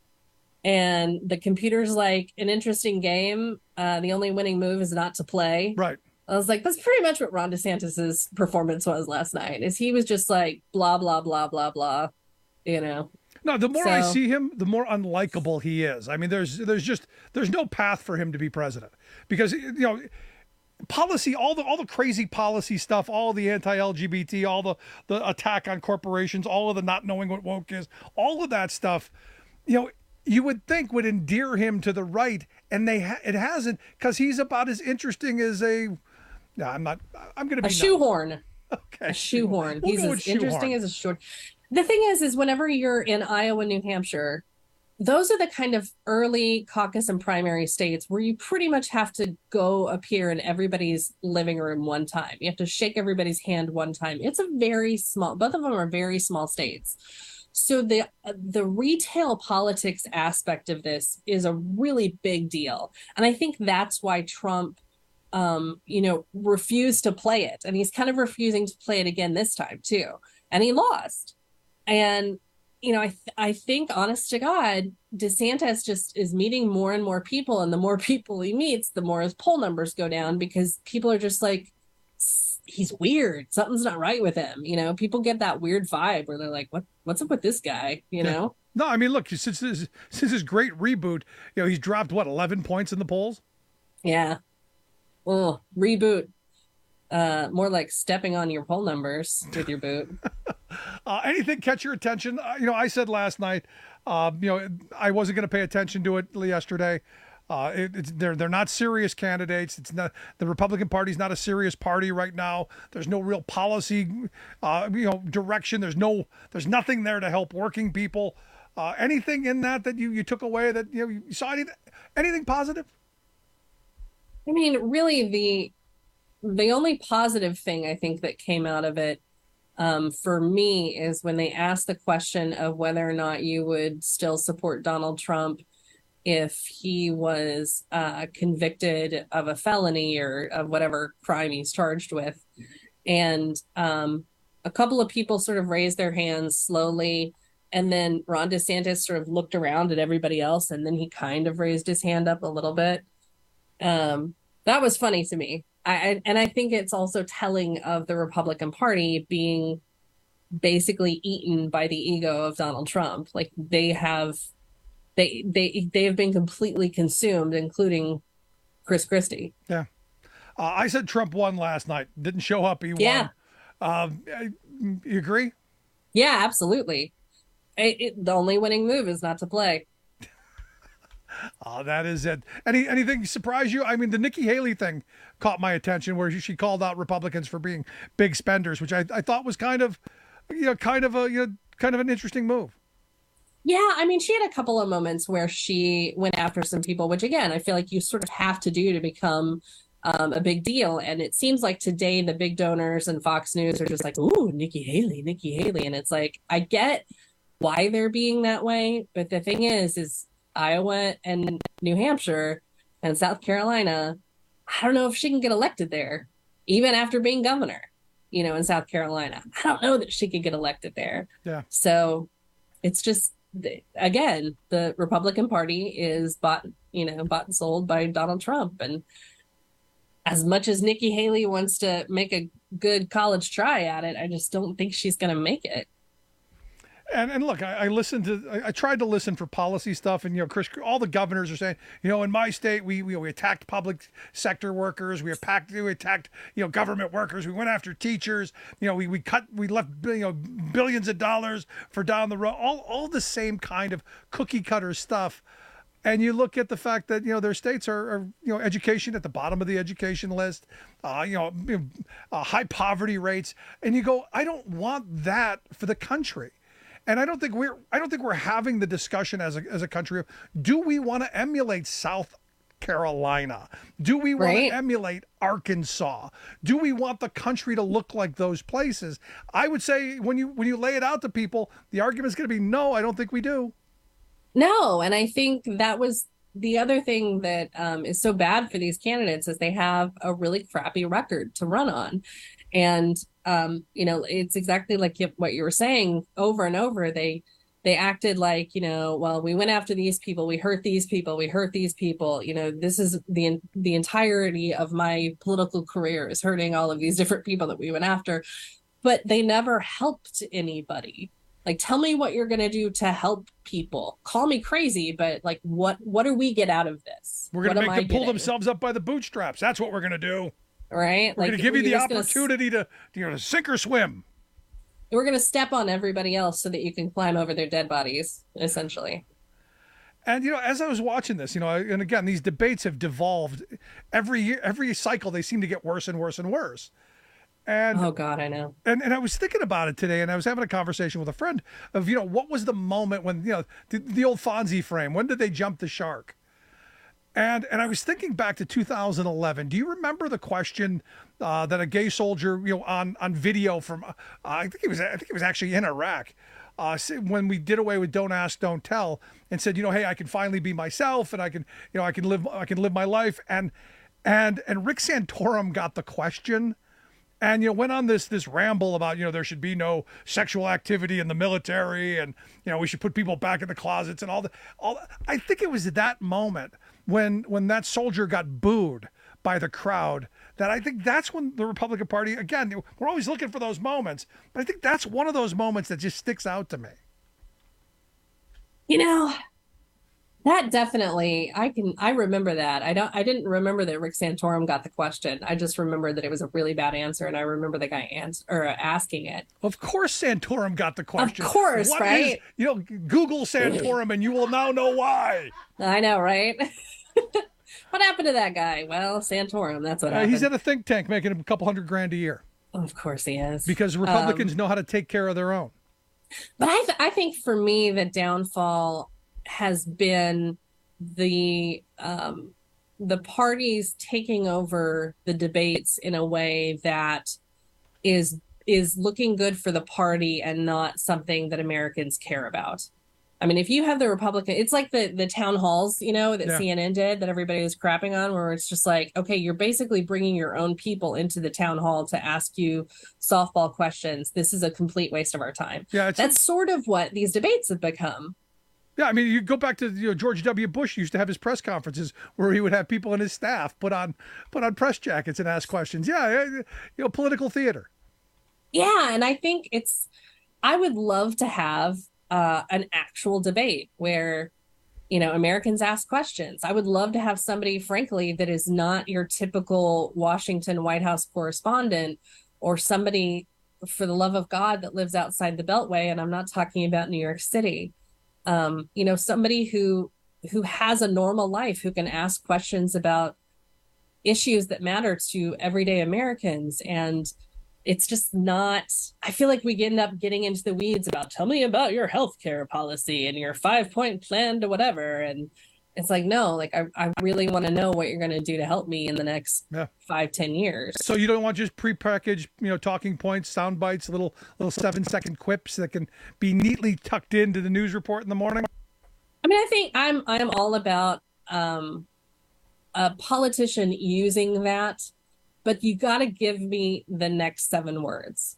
And the computer's like, an interesting game. Uh, the only winning move is not to play. Right. I was like, that's pretty much what Ron DeSantis's performance was last night. Is he was just like, blah, blah, blah, blah, blah, you know? No, the more So- I see him, the more unlikable he is. I mean, there's there's just there's no path for him to be president because you know policy, all the all the crazy policy stuff, all the anti-L G B T, all the the attack on corporations, all of the not knowing what woke is, all of that stuff, you know, you would think would endear him to the right, and they ha- it hasn't because he's about as interesting as a. No, I'm not. I'm going to A be shoehorn. Okay, A shoehorn. We'll He's go as with interesting shoehorn. as a shoehorn. The thing is, is whenever you're in Iowa, New Hampshire, those are the kind of early caucus and primary states where you pretty much have to go appear in everybody's living room one time. You have to shake everybody's hand one time. It's a very small, both of them are very small states. So the the retail politics aspect of this is a really big deal. And I think that's why Trump, um, you know, refused to play it. And he's kind of refusing to play it again this time, too. And he lost. And, you know, I, th- I think, honest to God, DeSantis just is meeting more and more people. And the more people he meets, the more his poll numbers go down because people are just like, he's weird. Something's not right with him. You know, people get that weird vibe where they're like, what, what's up with this guy? You know? No, I mean, look, since this since his great reboot, you know, he's dropped what eleven points in the polls. Yeah. Oh, reboot. uh, more like stepping on your poll numbers with your boot. uh, anything catch your attention? Uh, you know, I said last night, uh, you know, I wasn't going to pay attention to it yesterday. Uh, it, it's they're they're not serious candidates. It's not the Republican Party's not a serious party right now. There's no real policy, uh, you know, direction. There's no there's nothing there to help working people. Uh, anything in that that you, you took away that you know you saw anything anything positive? I mean, really, the the only positive thing I think that came out of it um, for me is when they asked the question of whether or not you would still support Donald Trump if he was uh, convicted of a felony or of whatever crime he's charged with. And um, a couple of people sort of raised their hands slowly. And then Ron DeSantis sort of looked around at everybody else. And then he kind of raised his hand up a little bit. Um, that was funny to me. I, I and I think it's also telling of the Republican Party being basically eaten by the ego of Donald Trump. Like they have They they they have been completely consumed, including Chris Christie. Yeah, uh, I said Trump won last night. Didn't show up. He yeah. won. Uh, you agree? Yeah, absolutely. It, it, the only winning move is not to play. Oh, that is it. Any anything surprise you? I mean, the Nikki Haley thing caught my attention, where she called out Republicans for being big spenders, which I, I thought was kind of, you know, kind of a you know, kind of an interesting move. Yeah, I mean, she had a couple of moments where she went after some people, which again, I feel like you sort of have to do to become um, a big deal. And it seems like today the big donors and Fox News are just like, ooh, Nikki Haley, Nikki Haley. And it's like, I get why they're being that way. But the thing is, is Iowa and New Hampshire and South Carolina, I don't know if she can get elected there, even after being governor, you know, in South Carolina. I don't know that she could get elected there. Yeah. So it's just, again, the Republican Party is bought, you know, bought and sold by Donald Trump. And as much as Nikki Haley wants to make a good college try at it, I just don't think she's going to make it. And and look, I, I listened to, I, I tried to listen for policy stuff, and you know, Chris, all the governors are saying, you know, in my state, we we, we attacked public sector workers, we attacked, we attacked, you know, government workers, we went after teachers, you know, we we cut, we left, you know, billions of dollars for down the road, all all the same kind of cookie cutter stuff. And you look at the fact that, you know, their states are, are you know, education at the bottom of the education list, uh, you know, uh, high poverty rates, and you go, I don't want that for the country. And I don't think we're I don't think we're having the discussion as a as a country of, do we want to emulate South Carolina? Do we want right. to emulate Arkansas? Do we want the country to look like those places? I would say when you when you lay it out to people, the argument is going to be no, I don't think we do. No, and I think that was the other thing that um, is so bad for these candidates is they have a really crappy record to run on. And, um, you know, it's exactly like what you were saying over and over. They they acted like, you know, well, we went after these people. We hurt these people. We hurt these people. You know, this is the the entirety of my political career is hurting all of these different people that we went after. But they never helped anybody. Like, tell me what you're going to do to help people. Call me crazy, but like, what what do we get out of this? We're going to make them pull getting? themselves up by the bootstraps. That's what we're going to do. Right? We're like, going to give you the opportunity gonna, to, you know, to sink or swim. We're going to step on everybody else so that you can climb over their dead bodies, essentially. And, you know, as I was watching this, you know, and again, these debates have devolved every year, every cycle. They seem to get worse and worse and worse. And oh God, I know. And and I was thinking about it today, and I was having a conversation with a friend of, you know, what was the moment when, you know, the, the old Fonzie frame, when did they jump the shark? And and I was thinking back to two thousand eleven. Do you remember the question uh, that a gay soldier, you know, on on video from, uh, I think it was I think it was actually in Iraq, uh, when we did away with Don't Ask, Don't Tell, and said, you know, hey, I can finally be myself, and I can, you know, I can live I can live my life, and and and Rick Santorum got the question. And, you know, went on this this ramble about, you know, there should be no sexual activity in the military, and, you know, we should put people back in the closets and all the all. I think it was that moment when when that soldier got booed by the crowd that I think that's when the Republican Party, again, we're always looking for those moments, but I think that's one of those moments that just sticks out to me. You know, That definitely, I can, I remember that. I don't, I didn't remember that Rick Santorum got the question. I just remember that it was a really bad answer, and I remember the guy ans- or uh, asking it. Of course, Santorum got the question. Of course, What right? is- you know, Google Santorum, and you will now know why. I know, right? What happened to that guy? Well, Santorum. That's what Uh, happened. he's at a think tank making a couple hundred grand a year. Of course he is. Because Republicans Um, know how to take care of their own. But I, th- I think for me, the downfall has been the um, the parties taking over the debates in a way that is is looking good for the party and not something that Americans care about. I mean, if you have the Republican, it's like the the town halls, you know, that Yeah. C N N did that everybody was crapping on, where it's just like, okay, you're basically bringing your own people into the town hall to ask you softball questions. This is a complete waste of our time. Yeah, it's- that's sort of what these debates have become. Yeah, I mean, you go back to you know George W. Bush used to have his press conferences where he would have people in his staff put on put on press jackets and ask questions. Yeah, yeah, you know, political theater. Yeah, and I think it's, I would love to have uh, an actual debate where, you know, Americans ask questions. I would love to have somebody, frankly, that is not your typical Washington White House correspondent, or somebody, for the love of God, that lives outside the Beltway. And I'm not talking about New York City. Um, you know, somebody who who has a normal life, who can ask questions about issues that matter to everyday Americans. And it's just not, I feel like we end up getting into the weeds about, tell me about your healthcare policy and your five point plan to whatever. And it's like, no, like I, I really want to know what you're going to do to help me in the next Yeah. five, ten years. So you don't want just prepackaged, you know, talking points, sound bites, little little seven second quips that can be neatly tucked into the news report in the morning. I mean, I think I'm I'm all about um, a politician using that, but you got to give me the next seven words.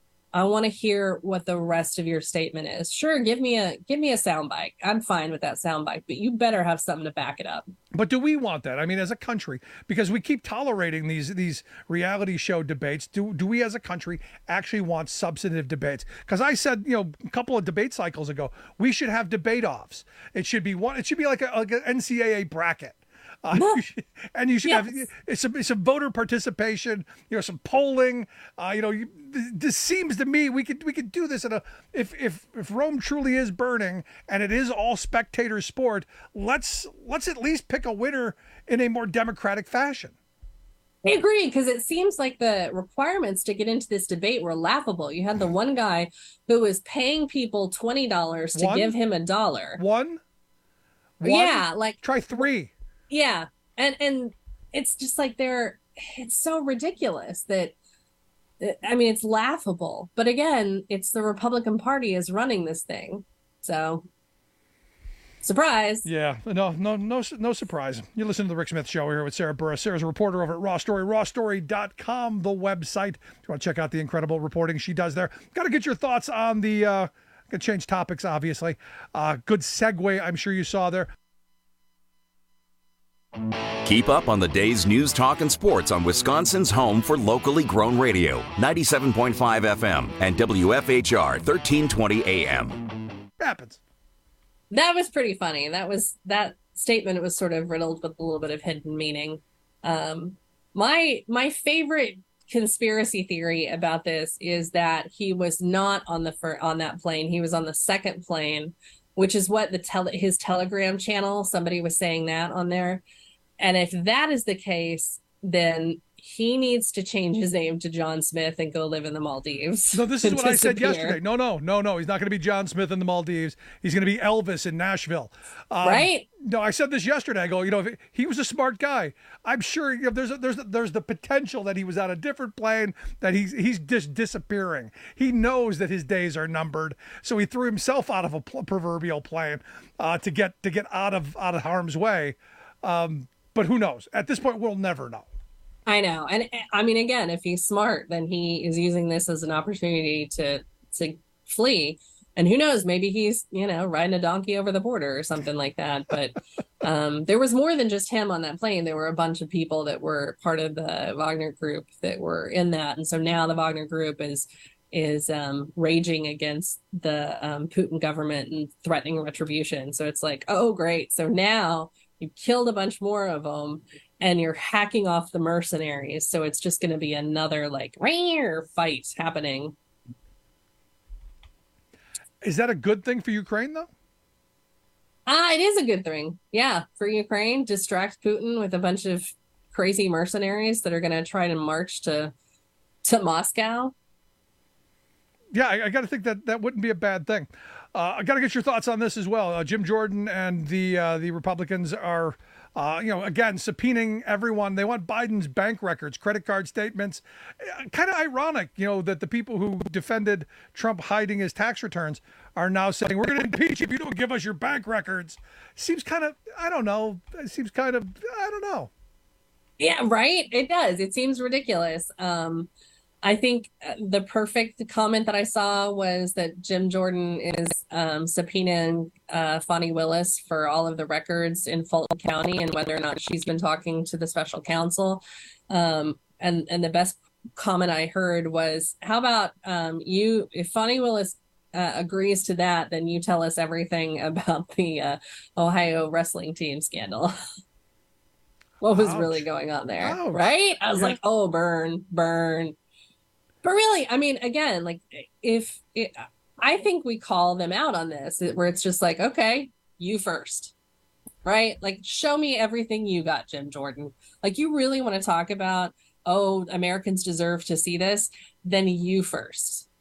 I want to hear what the rest of your statement is. Sure, give me a give me a soundbite. I'm fine with that soundbite, but you better have something to back it up. But do we want that? I mean, as a country, because we keep tolerating these these reality show debates, do do we as a country actually want substantive debates? Because I said, you know, a couple of debate cycles ago, we should have debate offs. It should be one. It should be like a, like an N C double A bracket. Uh, you should- and you should Yes. have it's some, some voter participation, you know, some polling. Uh, you know, you, this seems to me we could we could do this in a if if if Rome truly is burning and it is all spectator sport. Let's let's at least pick a winner in a more democratic fashion. I agree, because it seems like the requirements to get into this debate were laughable. You had the one guy who was paying people twenty dollars to One? give him a dollar. One? One? Yeah, like try three. Yeah, and and it's just like they're it's so ridiculous that I mean it's laughable. But again, it's the Republican Party is running this thing, so surprise. Yeah, no, no, no, no surprise. You listen to the Rick Smith Show here with Sarah Burris. Sarah's a reporter over at Raw Story, raw story dot com, the website. If you want to check out the incredible reporting she does there, got to get your thoughts on the. Uh, Gonna change topics, obviously. Uh, good segue, I'm sure you saw there. Keep up on the day's news, talk, and sports on Wisconsin's home for locally grown radio, ninety-seven point five F M and W F H R thirteen twenty A M. Happens. That was pretty funny. That was that statement was sort of riddled with a little bit of hidden meaning. Um, my my favorite conspiracy theory about this is that he was not on the fir- on that plane. He was on the second plane, which is what the tele- his Telegram channel, somebody was saying that on there. And if that is the case, then he needs to change his name to John Smith and go live in the Maldives. No, this is and what I said disappear. yesterday. No, no, no, no. He's not going to be John Smith in the Maldives. He's going to be Elvis in Nashville. Um, Right? No, I said this yesterday. I go, you know, if he was a smart guy. I'm sure you know, there's a, there's a, there's the potential that he was on a different plane, that he's he's just disappearing. He knows that his days are numbered, so he threw himself out of a pl- proverbial plane uh, to get to get out of out of harm's way. Um, but who knows? At this point, we'll never know. I know. And I mean, again, if he's smart, then he is using this as an opportunity to to flee. And who knows, maybe he's, you know, riding a donkey over the border or something like that. But um, there was more than just him on that plane. There were a bunch of people that were part of the Wagner group that were in that. And so now the Wagner group is is um, raging against the um, Putin government and threatening retribution. So it's like, oh, great. So now you killed a bunch more of them and you're hacking off the mercenaries. So it's just going to be another like rare fight happening. Is that a good thing for Ukraine, though? Ah, it is a good thing. Yeah, for Ukraine, distract Putin with a bunch of crazy mercenaries that are going to try to march to to Moscow. Yeah, I, I got to think that that wouldn't be a bad thing. Uh, I got to get your thoughts on this as well. Uh, Jim Jordan and the uh, the Republicans are, uh, you know, again subpoenaing everyone. They want Biden's bank records, credit card statements. Uh, kind of ironic, you know, that the people who defended Trump hiding his tax returns are now saying we're going to impeach you if you don't give us your bank records. Seems kind of, I don't know. It seems kind of, I don't know. Yeah, right. It does. It seems ridiculous. Um, I think the perfect comment that I saw was that Jim Jordan is um, subpoenaing uh, Fani Willis for all of the records in Fulton County and whether or not she's been talking to the special counsel. Um, and, and the best comment I heard was, how about um, you, if Fani Willis uh, agrees to that, then you tell us everything about the uh, Ohio wrestling team scandal. What was Ouch. really going on there, Ouch. right? I was yeah. like, oh, burn, burn. But really, I mean, again, like if it, I think we call them out on this, where it's just like, okay, you first, right? Like, show me everything you got, Jim Jordan. Like, you really want to talk about, oh, Americans deserve to see this, then you first.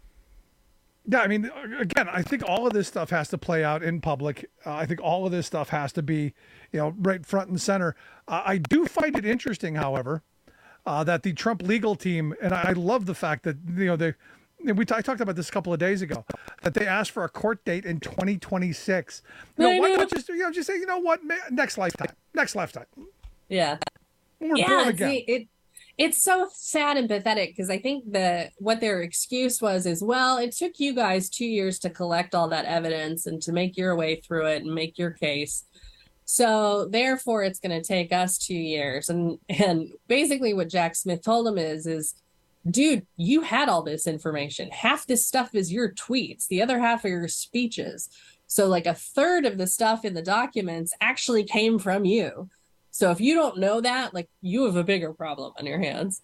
Yeah, I mean, again, I think all of this stuff has to play out in public. Uh, I think all of this stuff has to be, you know, right front and center. Uh, I do find it interesting, however, Uh, that the Trump legal team, and I, I love the fact that, you know, they, we t- I talked about this a couple of days ago, that they asked for a court date in twenty twenty-six. You know, why not just, you know, just say, you know what, next lifetime, next lifetime. Yeah. When we're yeah, born again. See, it, it's so sad and pathetic because I think the what their excuse was is, well, it took you guys two years to collect all that evidence and to make your way through it and make your case. So therefore, it's going to take us two years. And and basically what Jack Smith told him is, is, dude, you had all this information. Half this stuff is your tweets. The other half are your speeches. So like a third of the stuff in the documents actually came from you. So if you don't know that, like you have a bigger problem on your hands.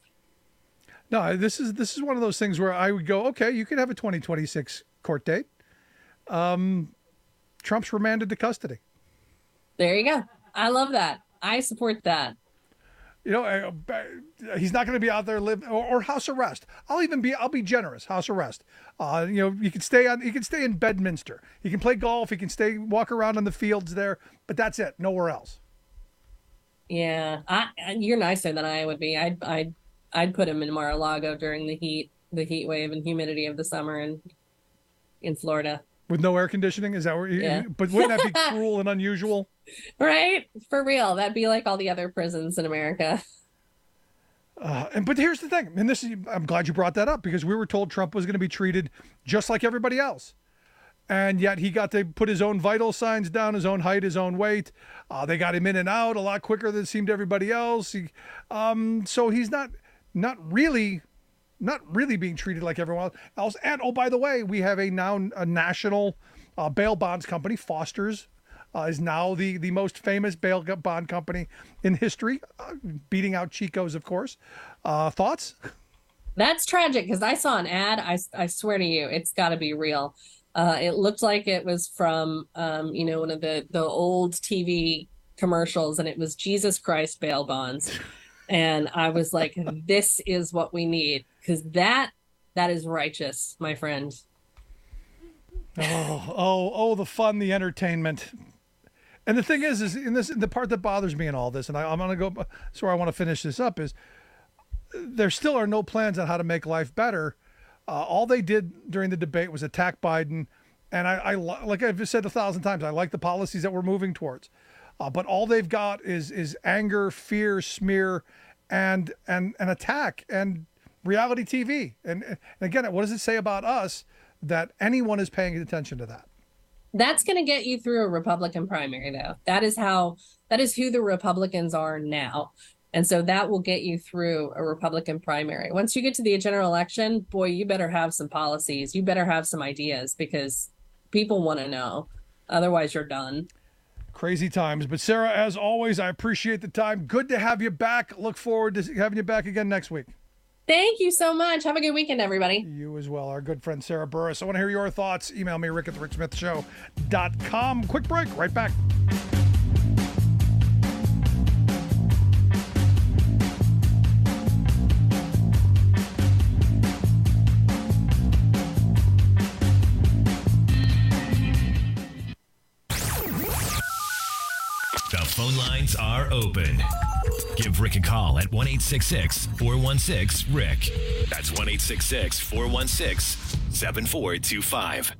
No, this is this is one of those things where I would go, okay, you could have a twenty twenty-six court date. Um, Trump's remanded to custody. There you go. I love that. I support that. You know, uh, he's not going to be out there live or, or house arrest. I'll even be, I'll be generous. House arrest. Uh, you know, you can stay on, you can stay in Bedminster. He can play golf. He can stay, walk around on the fields there, but that's it. Nowhere else. Yeah. I, you're nicer than I would be. I'd, I'd, I'd put him in Mar-a-Lago during the heat, the heat wave and humidity of the summer in, in Florida. With no air conditioning? Is that where you, yeah. But wouldn't that be cruel and unusual? Right? For real. That'd be like all the other prisons in America. Uh, and But here's the thing. And this is, I'm glad you brought that up because we were told Trump was going to be treated just like everybody else. And yet he got to put his own vital signs down, his own height, his own weight. Uh, they got him in and out a lot quicker than it seemed to everybody else. He, um, so he's not not really... not really being treated like everyone else. And, oh, by the way, we have a now a national uh, bail bonds company. Foster's uh, is now the, the most famous bail bond company in history, uh, beating out Chico's, of course. Uh, thoughts? That's tragic because I saw an ad. I, I swear to you, it's got to be real. Uh, it looked like it was from, um, you know, one of the, the old T V commercials, and it was Jesus Christ bail bonds. And I was like, this is what we need. Because that, that is righteous, my friend. Oh, oh, oh, the fun, the entertainment. And the thing is, is in this, the part that bothers me in all this, and I, I'm going to go, that's where I want to finish this up, is there still are no plans on how to make life better. Uh, all they did during the debate was attack Biden. And I, I like I've said a thousand times, I like the policies that we're moving towards. Uh, but all they've got is is anger, fear, smear, and and an attack and reality T V. And, and again, what does it say about us that anyone is paying attention to that? That's going to get you through a Republican primary, though. That is how that is who the Republicans are now. And so that will get you through a Republican primary. Once you get to the general election, boy, you better have some policies. You better have some ideas because people want to know. Otherwise, you're done. Crazy times. But Sarah, as always, I appreciate the time. Good to have you back. Look forward to having you back again next week. Thank you so much. Have a good weekend, everybody. You as well. Our good friend Sarah Burris. I want to hear your thoughts. Email me, Rick at the Rick Smith Show dot com. Quick break. Right back. The phone lines are open. Give Rick a call at one eight six six, four one six, Rick. That's one eight six six, four one six, seven four two five.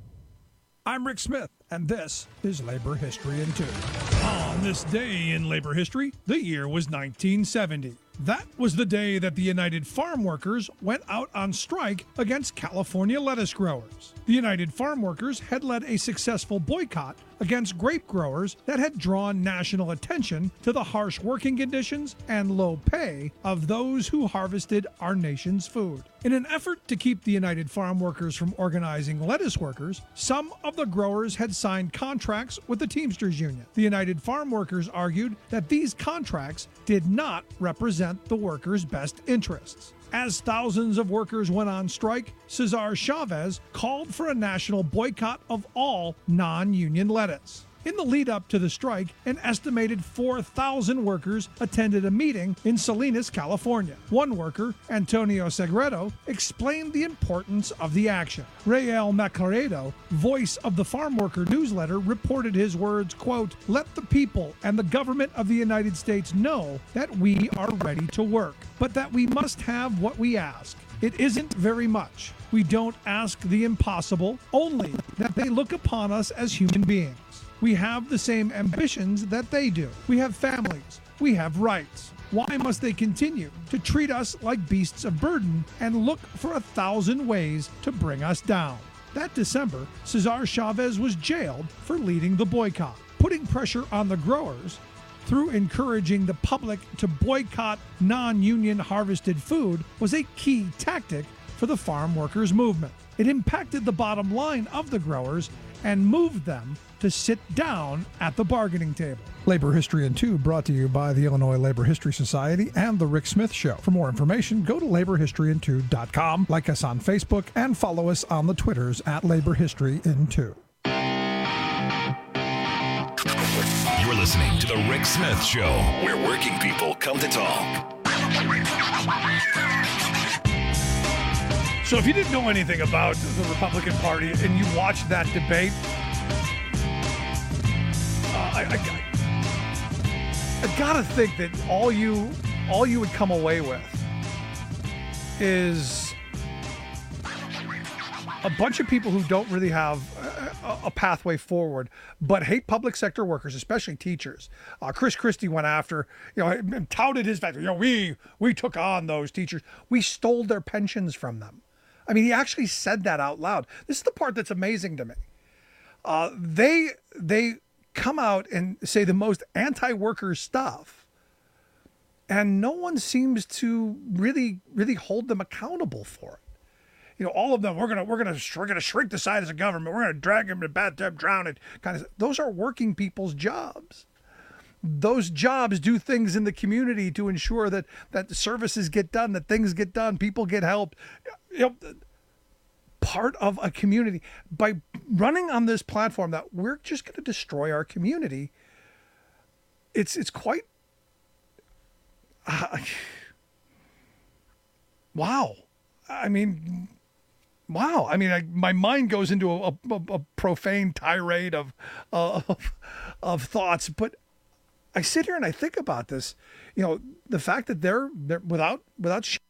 I'm Rick Smith, and this is Labor History in Two. On this day in labor history, the year was nineteen seventy. That was the day that the United Farm Workers went out on strike against California lettuce growers. The United Farm Workers had led a successful boycott against grape growers that had drawn national attention to the harsh working conditions and low pay of those who harvested our nation's food. In an effort to keep the United Farm Workers from organizing lettuce workers, some of the growers had signed contracts with the Teamsters Union. The United Farm Workers argued that these contracts did not represent the workers' best interests. As thousands of workers went on strike, Cesar Chavez called for a national boycott of all non-union lettuce. In the lead up to the strike, an estimated four thousand workers attended a meeting in Salinas, California. One worker, Antonio Segredo, explained the importance of the action. Rael Macaredo, voice of the Farm Worker newsletter, reported his words, quote, "Let the people and the government of the United States know that we are ready to work, but that we must have what we ask. It isn't very much. We don't ask the impossible, only that they look upon us as human beings. We have the same ambitions that they do. We have families. We have rights. Why must they continue to treat us like beasts of burden and look for a thousand ways to bring us down?" That December, Cesar Chavez was jailed for leading the boycott. Putting pressure on the growers through encouraging the public to boycott non-union harvested food was a key tactic for the farm workers movement. It impacted the bottom line of the growers and moved them to sit down at the bargaining table. Labor History in Two brought to you by the Illinois Labor History Society and The Rick Smith Show. For more information, go to labor history in two dot com, like us on Facebook, and follow us on the Twitters at Labor History in Two. You're listening to The Rick Smith Show, where working people come to talk. So if you didn't know anything about the Republican Party and you watched that debate, uh, I, I, I gotta think that all you all you would come away with is a bunch of people who don't really have a, a pathway forward, but hate public sector workers, especially teachers. Uh, Chris Christie went after, you know, and touted his fact. You know, we we took on those teachers. We stole their pensions from them. I mean, he actually said that out loud. This is the part that's amazing to me. Uh, they they come out and say the most anti-worker stuff, and no one seems to really really hold them accountable for it. You know, all of them. We're gonna we're gonna we're gonna shrink the size of government. We're gonna drag them to the bathtub, drown it. Kind of. Those are working people's jobs. Those jobs do things in the community to ensure that that the services get done, that things get done, people get help. You know, part of a community. By running on this platform that we're just going to destroy our community, it's it's quite uh, wow. I mean, wow. I mean, I, my mind goes into a, a, a profane tirade of, uh, of of thoughts, but I sit here and I think about this. You know, the fact that they're they're without without. Sh-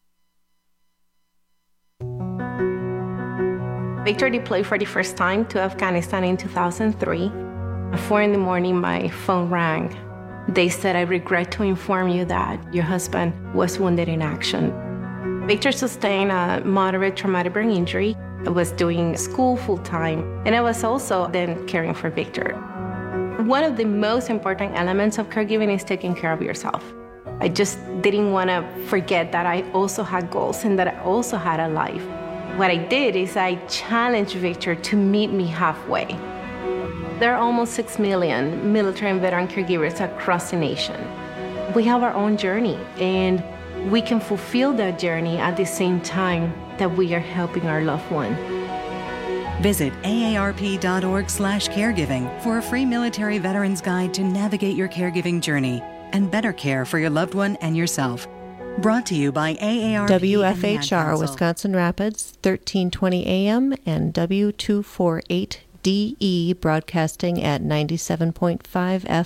Victor deployed for the first time to Afghanistan in two thousand three. At four in the morning, my phone rang. They said, "I regret to inform you that your husband was wounded in action." Victor sustained a moderate traumatic brain injury. I was doing school full-time, and I was also then caring for Victor. One of the most important elements of caregiving is taking care of yourself. I just didn't want to forget that I also had goals and that I also had a life. What I did is I challenged Victor to meet me halfway. There are almost six million military and veteran caregivers across the nation. We have our own journey, and we can fulfill that journey at the same time that we are helping our loved one. Visit A A R P dot org slash caregiving for a free military veterans guide to navigate your caregiving journey and better care for your loved one and yourself. Brought to you by A A R P W F H R and the Ad Council. Wisconsin Rapids, thirteen twenty A M and W two forty-eight D E broadcasting at ninety-seven point five F